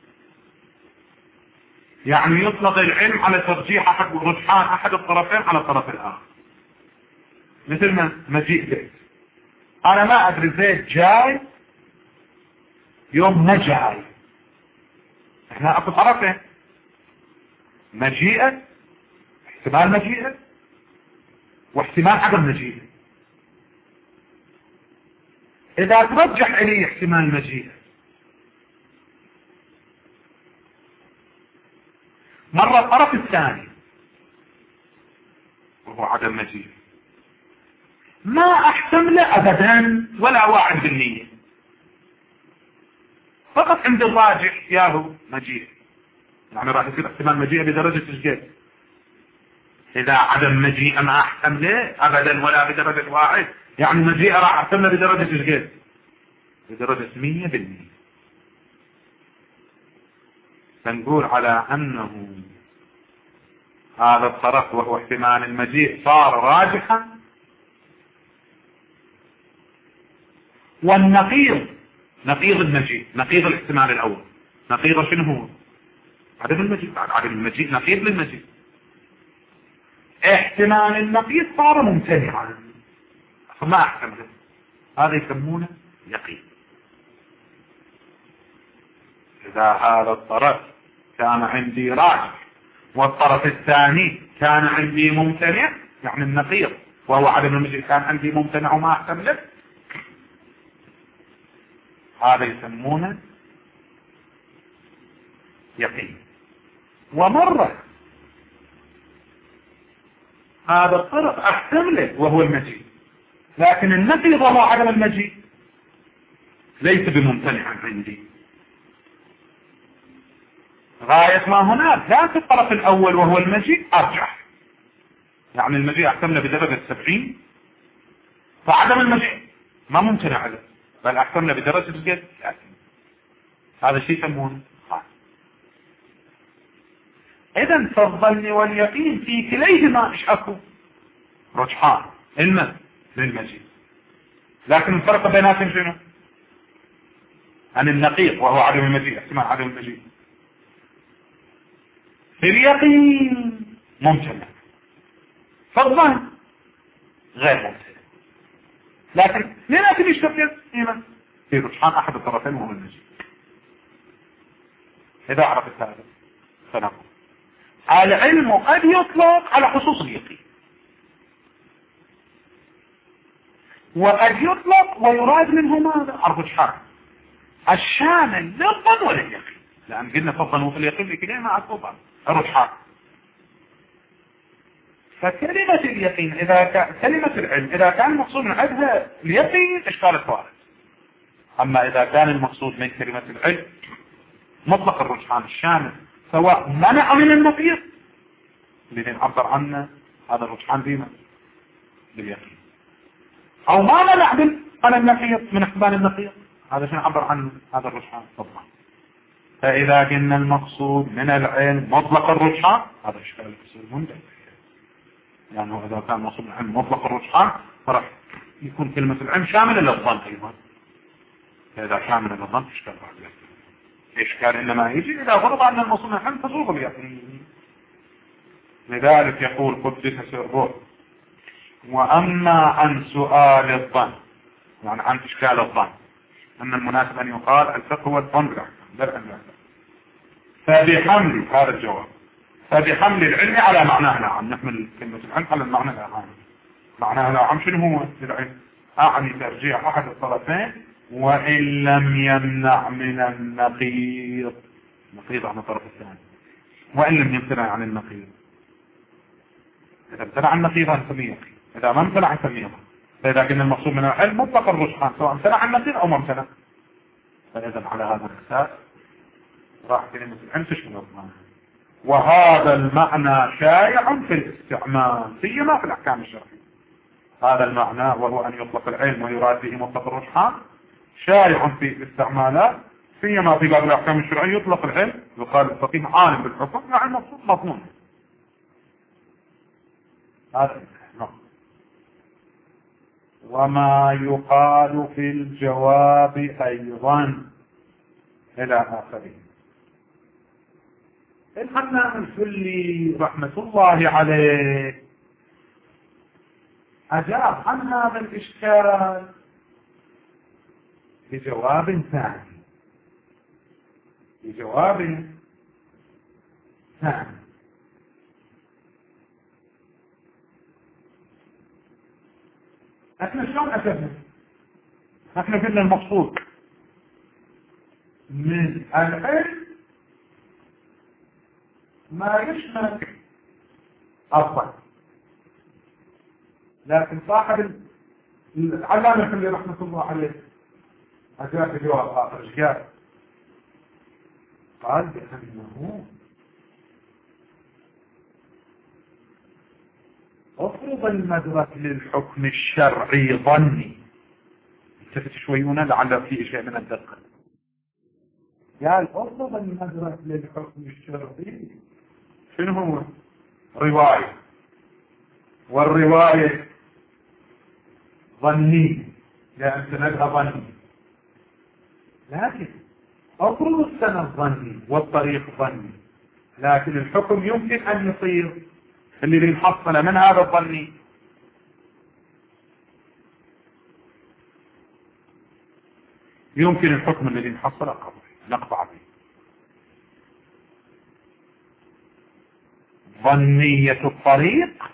يعني يطلق العلم على ترجيح أحد رجحان أحد الطرفين على الطرف الآخر، مثل ما مجيء زيد، أنا ما أدري زيد جاي يوم ما جاي، احنا أكو طرفين، مجيئة، احتمال مجيئة واحتمال عدم مجيئة. إذا ترجح إلي احتمال مجيئة مرة الطرف الثاني وهو عدم مجيء، ما أحتمله أبدا ولا 1%، فقط عند الراجح ياهو مجيء، يعني راح يصير احتمال مجيء بدرجة الجد. إذا عدم مجيء ما أحتمله أبدا ولا بدرجة 1، يعني مجيء راح أحتمله بدرجة الجد، بدرجة 100%. فنقول على أنه هذا الطرف وهو احتمال المجيء صار راجحا، والنقيض نقيض المجيء، نقيض الاحتمال الأول، نقيض شنو هو؟ عدم المجيء. بعد عدم المجيء نقيض للمجيء، احتمال النقيض صار ممتنعا فما احتمله، هذا يسمونه يقين. إذا هذا الطرف كان عندي راجح والطرف الثاني كان عندي ممتنع، يعني النقيض وهو عدم المجيء كان عندي ممتنع وما احتمله، هذا يسمونه يقين. ومرة هذا الطرف احتمله وهو المجيء، لكن النقيض وهو عدم المجيء ليس بممتنع عندي، غاية ما هناك ذات الطرف الأول وهو المجيء أرجح، يعني المجيء احتمله بدرجة 70، فعدم المجيء ما ممتنع عليه بل احتمله بدرجة الجد، هذا الشيء يسمونه خاص. إذن فالظن واليقين في كليهما ايش اكو؟ رجحان للمجيء، لكن الفرق بيناتهم شنو؟ عن النقيض وهو عدم المجيء، احتمال عدم المجيء. في اليقين ممتنع، فالظن غير ممتنع، لكن لكن يشترك هنا في رجحان احد الطرفين وهو المجيء. اذا عرفت هذا فنقول العلم قد يطلق على خصوص اليقين، وقد يطلق ويراد منه ماذا؟ الرجحان الشامل للظن ولليقين، لأن قلنا فالظن وفي اليقين لكلين مع الطبع الرجحان. فكلمة اليقين كلمة العلم إذا كان المقصود من عندها اليقين إشكال الفوارد، أما إذا كان المقصود من كلمة العلم مطلق الرجحان الشامل سواء منع من النقيض اللي نعبر عنه هذا الرجحان بما باليقين، أو ما منع عن النقيض من احتمال النقيض، هذا شنو نعبر عنه هذا الرجحان طبعا. فإذا قلنا المقصود من العلم مطلق الرجحان هذا إشكال يصير مندل، يعني إذا كان المقصود من العلم مطلق الرجحان فرح يكون كلمة العلم شاملة للظن أيضا، فإذا شاملة للظن إشكال بعد إشكال إنما يجي إذا غرض أن المقصود من العلم تزوغ اليقين. لذلك يقول قدس سره: وأما عن سؤال الظن، يعني عن إشكال الظن، أن المناسب أن يقال الفقه هو الظن بالأحكام، فبحمل هذا الجواب، فبحمل العلم على معناه العام، نحمل كلمة العلم على المعنى العام. معناه العام شنو هو العلم؟ أعني ترجيع أحد الطرفين وإن لم يمنع من النقيض، نقيض عن الطرف الثاني، وإن لم يمتنع عن النقيض. إذا امتنع عن النقيض نسميه يقين، إذا ما امتنع نسميه ظن. فإذا كان المقصود من العلم مطلق الرجحان سواء امتنع عن النقيض أو ما امتنع، فإذا على هذا الأساس راح كلمة العلم تشمل الظن. وهذا المعنى شائع في الاستعمال سيما في الأحكام الشرعية. هذا المعنى وهو أن يطلق العلم ويراد به مطلق الرجحان شائع في الاستعمالات سيما في باب الأحكام الشرعية. يطلق العلم يقال الفقيه عالم بالحكم مع المقصود مضمون. هذا وما يقال في الجواب أيضا إلى آخره. الحنان الفلي رحمة الله عليه أجاب عن هذا الإشكال بجواب ثاني، احنا شلون أجبنا؟ احنا قلنا المقصود من العلم ما يشمل الظن. لكن صاحب العلامة الحلي رحمة الله عليه أجاب جواب آخر. ايش قال؟ قال بأنه افرض المدرك للحكم الشرعي ظني. التفت شويون لعل فيه شيء من الدقة. قال افرض المدرك للحكم الشرعي شنو هو؟ رواية، والرواية ظني لأن سندها ظني، لكن افرض السند ظني والطريق ظني، لكن الحكم يمكن أن يصير اللي نحصل من هذا الظني. يمكن الحكم الذي نحصل نقطع به. ظنية الطريق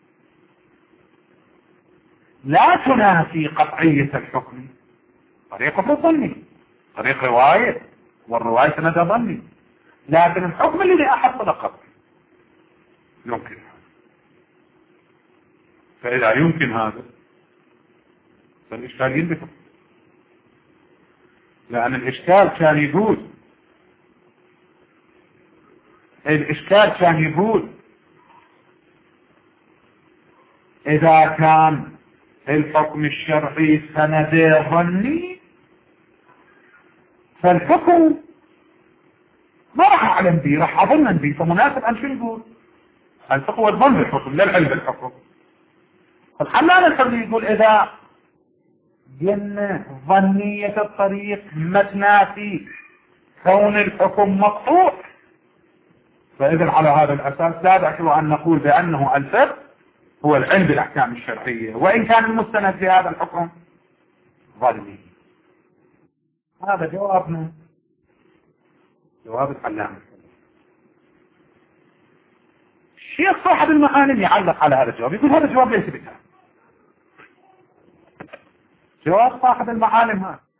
لا تنافي قطعية الحكم. طريقه ظني، طريق رواية، والرواية سندها ظني، لكن الحكم الذي أحصل قطعي يمكن. فإذا يمكن هذا فالإشكال ينبت، لأن الإشكال كان يقول إذا كان الحكم الشرعي سنده ظني فالحكم ما راح أعلم به، راح أظن به، فمناسب أن شو نقول؟ الفقه والظن بالحكم لا العلم بالحكم. فالحلال الحلي يقول إذا قلنا ظنية الطريق ما تنافي كون الحكم مقطوع، فإذا على هذا الأساس لا داعي أن نقول بأنه الفقه هو العلم بالأحكام الشرعية، وإن كان المستند في هذا الحكم ظني. هذا جوابنا، جواب الحلال. الشيخ صاحب المعالم يعلق على هذا الجواب، يقول هذا الجواب ليس بتاعه. جواب صاحب المعالم هذا